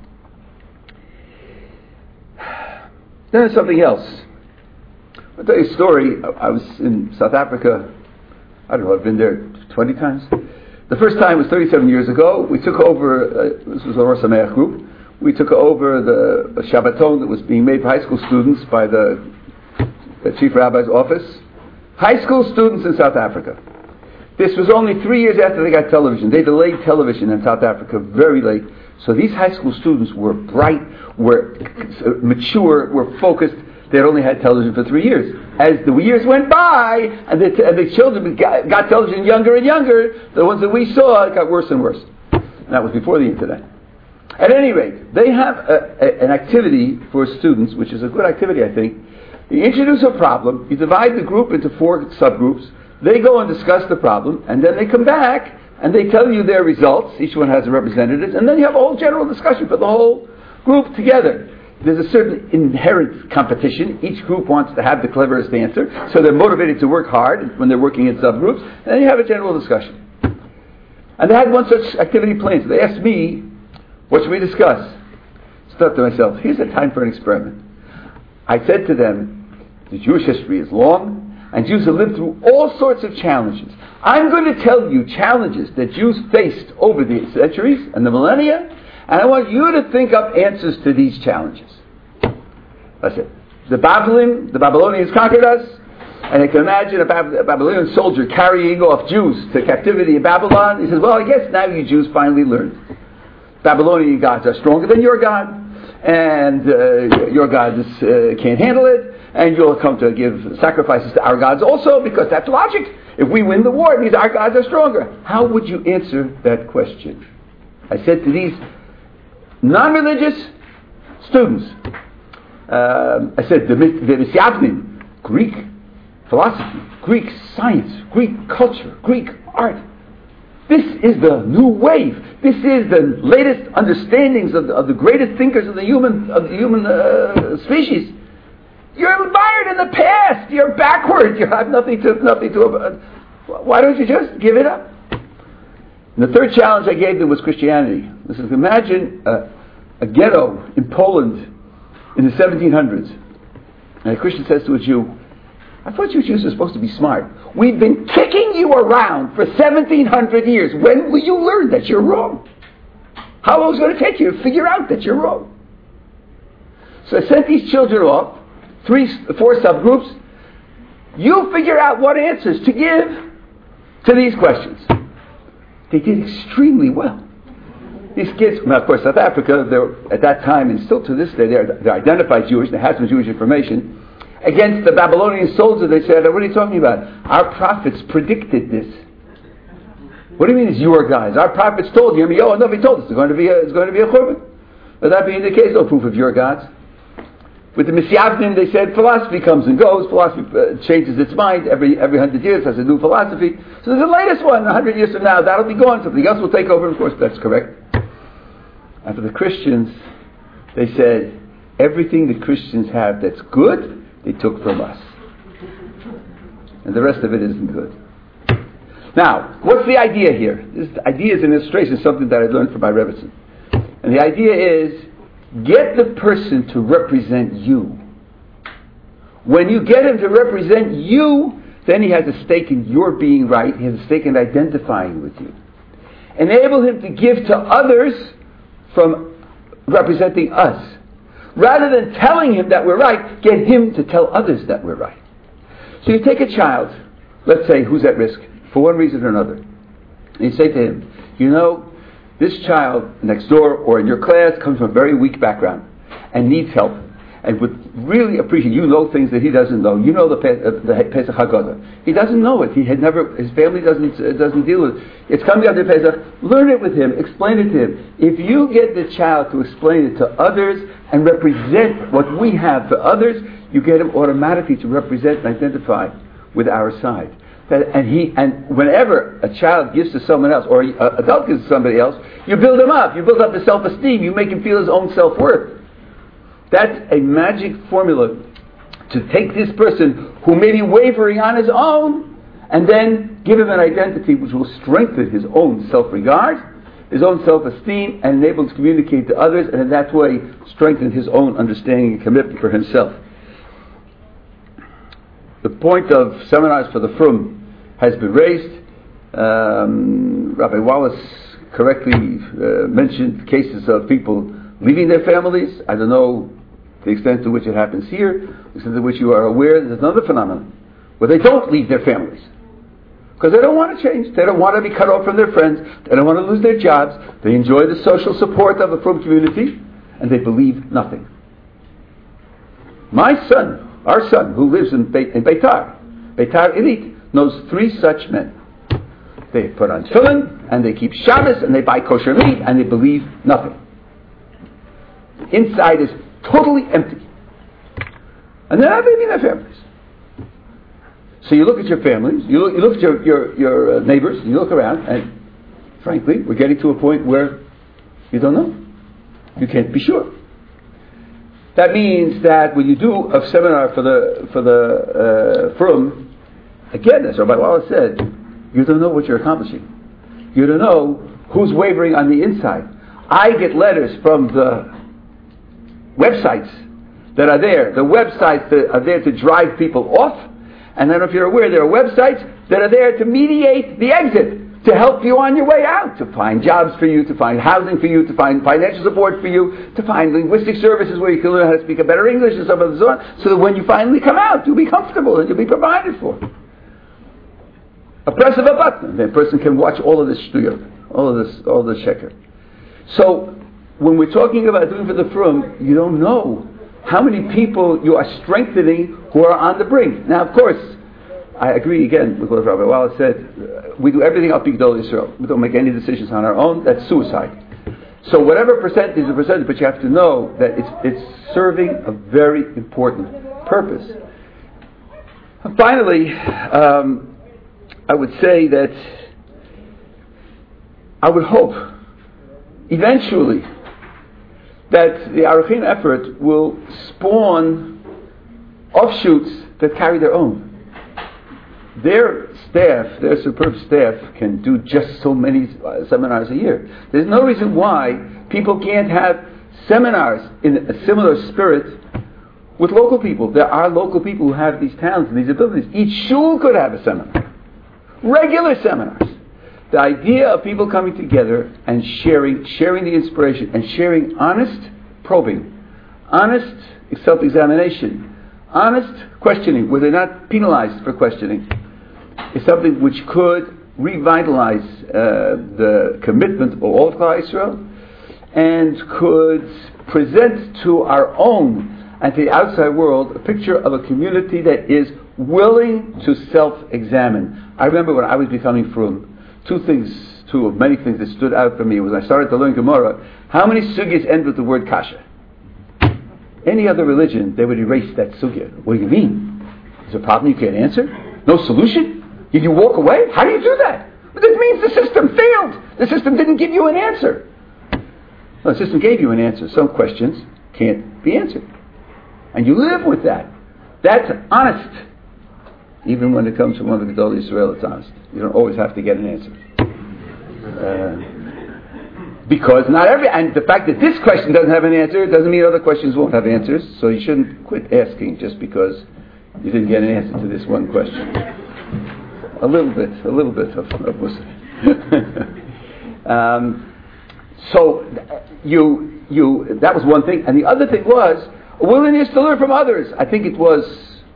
Then there's something else. I'll tell you a story. I was in South Africa, I don't know, I've been there 20 times. The first time was 37 years ago. We took over, this was a Rosh Sameach group, we took over the Shabbaton that was being made for high school students by the Chief Rabbi's office. High school students in South Africa. This was only 3 years after they got television. They delayed television in South Africa very late. So these high school students were bright, were mature, were focused. They had only had television for 3 years. As the years went by, and the children got television younger and younger, the ones that we saw, it got worse and worse. And that was before the internet. At any rate, they have an activity for students, which is a good activity, I think. You introduce a problem, you divide the group into 4 subgroups, they go and discuss the problem, and then they come back, and they tell you their results, each one has a representative, and then you have a whole general discussion for the whole group together. There's a certain inherent competition. Each group wants to have the cleverest answer, so they're motivated to work hard when they're working in subgroups, and then you have a general discussion. And they had one such activity planned, so they asked me, what should we discuss? I thought to myself, here's a time for an experiment. I said to them, the Jewish history is long, And Jews have lived through all sorts of challenges. I'm going to tell you challenges that Jews faced over the centuries and the millennia, and I want you to think up answers to these challenges. That's it. The Babylonians conquered us, and I can imagine a Babylonian soldier carrying off Jews to captivity in Babylon. He says, well, I guess now you Jews finally learned. Babylonian gods are stronger than your God, and your gods can't handle it, and you'll come to give sacrifices to our gods also, because that's logic. If we win the war, it means our gods are stronger. How would you answer that question? I said to these non-religious students, I said, the Misyavnim, Greek philosophy, Greek science, Greek culture, Greek art. This is the new wave. This is the latest understandings of the greatest thinkers of the human species. You're mired in the past. You're backward. You have nothing to. Why don't you just give it up? And the third challenge I gave them was Christianity. Listen, imagine a ghetto in Poland in the 1700s, and a Christian says to a Jew, I thought you Jews were supposed to be smart. We've been kicking you around for 1700 years. When will you learn that you're wrong? How long is it going to take you to figure out that you're wrong? So I sent these children off, 4 subgroups. You figure out what answers to give to these questions. They did extremely well. These kids, now of course South Africa, at that time and still to this day, they're identified Jewish, they had some Jewish information. Against the Babylonian soldiers, they said, what are you talking about? Our prophets predicted this. What do you mean it's your guys? Our prophets told you, nobody told us it's going to be a churban. But that being the case, no proof of your gods. With the Misyavnim, they said philosophy comes and goes. Philosophy changes its mind every 100 years. Has a new philosophy. So there's the latest one. 100 years from now, that'll be gone. Something else will take over. Of course, that's correct. And for the Christians, they said everything the Christians have that's good, they took from us, and the rest of it isn't good. Now, what's the idea here? This idea is an illustration, something that I learned from my Rebbetzin. And the idea is, get the person to represent you. When you get him to represent you, then he has a stake in your being right. He has a stake in identifying with you. Enable him to give to others from representing us. Rather than telling him that we're right, get him to tell others that we're right. So you take a child, let's say, who's at risk, for one reason or another, and you say to him, this child next door or in your class comes from a very weak background and needs help and would really appreciate, things that he doesn't know. You know the Pesach Haggadah. He doesn't know it. His family doesn't deal with it. It's coming up to Pesach. Learn it with him. Explain it to him. If you get the child to explain it to others and represent what we have to others, you get him automatically to represent and identify with our side. And whenever a child gives to someone else, or an adult gives to somebody else, you build him up. You build up his self-esteem. You make him feel his own self-worth. That's a magic formula to take this person who may be wavering on his own and then give him an identity which will strengthen his own self-regard, his own self-esteem, and enable him to communicate to others, and in that way strengthen his own understanding and commitment for himself. The point of seminars for the Frum has been raised. Rabbi Wallace correctly mentioned cases of people leaving their families. I don't know the extent to which it happens here, the extent to which you are aware. There's another phenomenon where they don't leave their families because they don't want to change. They don't want to be cut off from their friends. They don't want to lose their jobs. They enjoy the social support of the Frum community, and they believe nothing. My son, our son, who lives in Beitar Illit, knows 3 such men. They put on tefillin, and they keep Shabbos, and they buy kosher meat, and they believe nothing. Inside is totally empty. And they're not leaving their families. So you look at your families, you look at your neighbors, you look around, and frankly, we're getting to a point where you don't know. You can't be sure. That means that when you do a seminar for the Frum, again, as Rabbi Wallace said, you don't know what you're accomplishing. You don't know who's wavering on the inside. I get letters from the websites that are there. The websites that are there to drive people off, And I don't know if you're aware, there are websites that are there to mediate the exit, to help you on your way out, to find jobs for you, to find housing for you, to find financial support for you, to find linguistic services where you can learn how to speak a better English and so on and so on, so that when you finally come out, you'll be comfortable and you'll be provided for. A press of a button, the person can watch all of this shtuyot, all of this sheker. So, when we're talking about doing for the frum, you don't know how many people you are strengthening who are on the brink. Now, of course, I agree again with what Rabbi Wallace said. We do everything al pi Gedolei Yisrael. We don't make any decisions on our own. That's suicide. So whatever percent is a percentage, but you have to know that it's serving a very important purpose. And finally, I would say that I would hope eventually that the Aruchim effort will spawn offshoots that carry their own. Their staff, their superb staff, can do just so many seminars a year. There's no reason why people can't have seminars in a similar spirit with local people. There are local people who have these talents and these abilities. Each shul could have a seminar. Regular seminars. The idea of people coming together and sharing the inspiration and sharing honest probing, honest self-examination, honest questioning, where they're not penalized for questioning, is something which could revitalize the commitment of all of Klal Yisrael and could present to our own and to the outside world a picture of a community that is willing to self-examine. I remember when I was becoming frum, two of many things that stood out for me was I started to learn Gemara. How many sugyas end with the word kasha? Any other religion, they would erase that sugya. What do you mean? Is there a problem you can't answer? No solution? Did you walk away? How do you do that? Well, that means the system failed. The system didn't give you an answer. No, the system gave you an answer. Some questions can't be answered. And you live with that. That's honest. Even when it comes from one of the Gedolei Yisrael, it's honest. You don't always have to get an answer. Because not every, and the fact that this question doesn't have an answer doesn't mean other questions won't have answers, so you shouldn't quit asking just because you didn't get an answer to this one question. A little bit of wisdom. So that was one thing, and the other thing was a willingness to learn from others. I think it was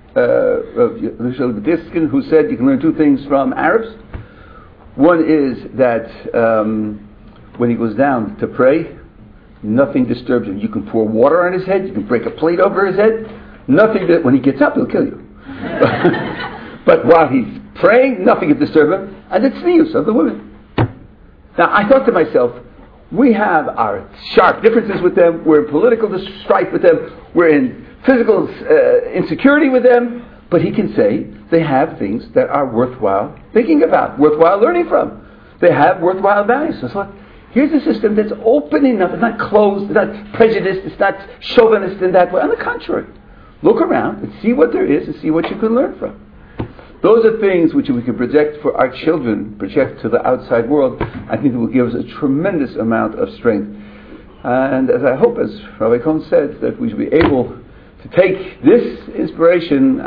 Diskin who said you can learn two things from Arabs. One is that when he goes down to pray, nothing disturbs him. You can pour water on his head, you can break a plate over his head. Nothing that when he gets up, he'll kill you. But while he's praying, nothing can disturb him. And it's the use of the women. Now, I thought to myself, we have our sharp differences with them. We're in political strife with them. We're in physical insecurity with them. But he can say they have things that are worthwhile thinking about, worthwhile learning from. They have worthwhile values. So I thought, here's a system that's open enough. It's not closed. It's not prejudiced. It's not chauvinist in that way. On the contrary, look around and see what there is and see what you can learn from. Those are things which we can project for our children, project to the outside world. I think it will give us a tremendous amount of strength. And as I hope, as Rabbi Cohn said, that we should be able to take this inspiration,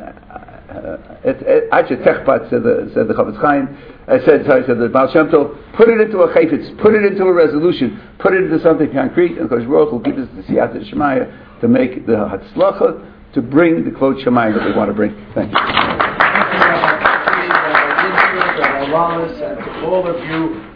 Ache Techpat, said the Chavetz Chaim, said the Baal Shem Tov, put it into a chayfetz, put it into a resolution, put it into something concrete, and Kodesh Baruch will give us the Siyata Shemaya to make the Hatzlacha, to bring the Kvod Shemayim that we want to bring. Thank you. And to all of you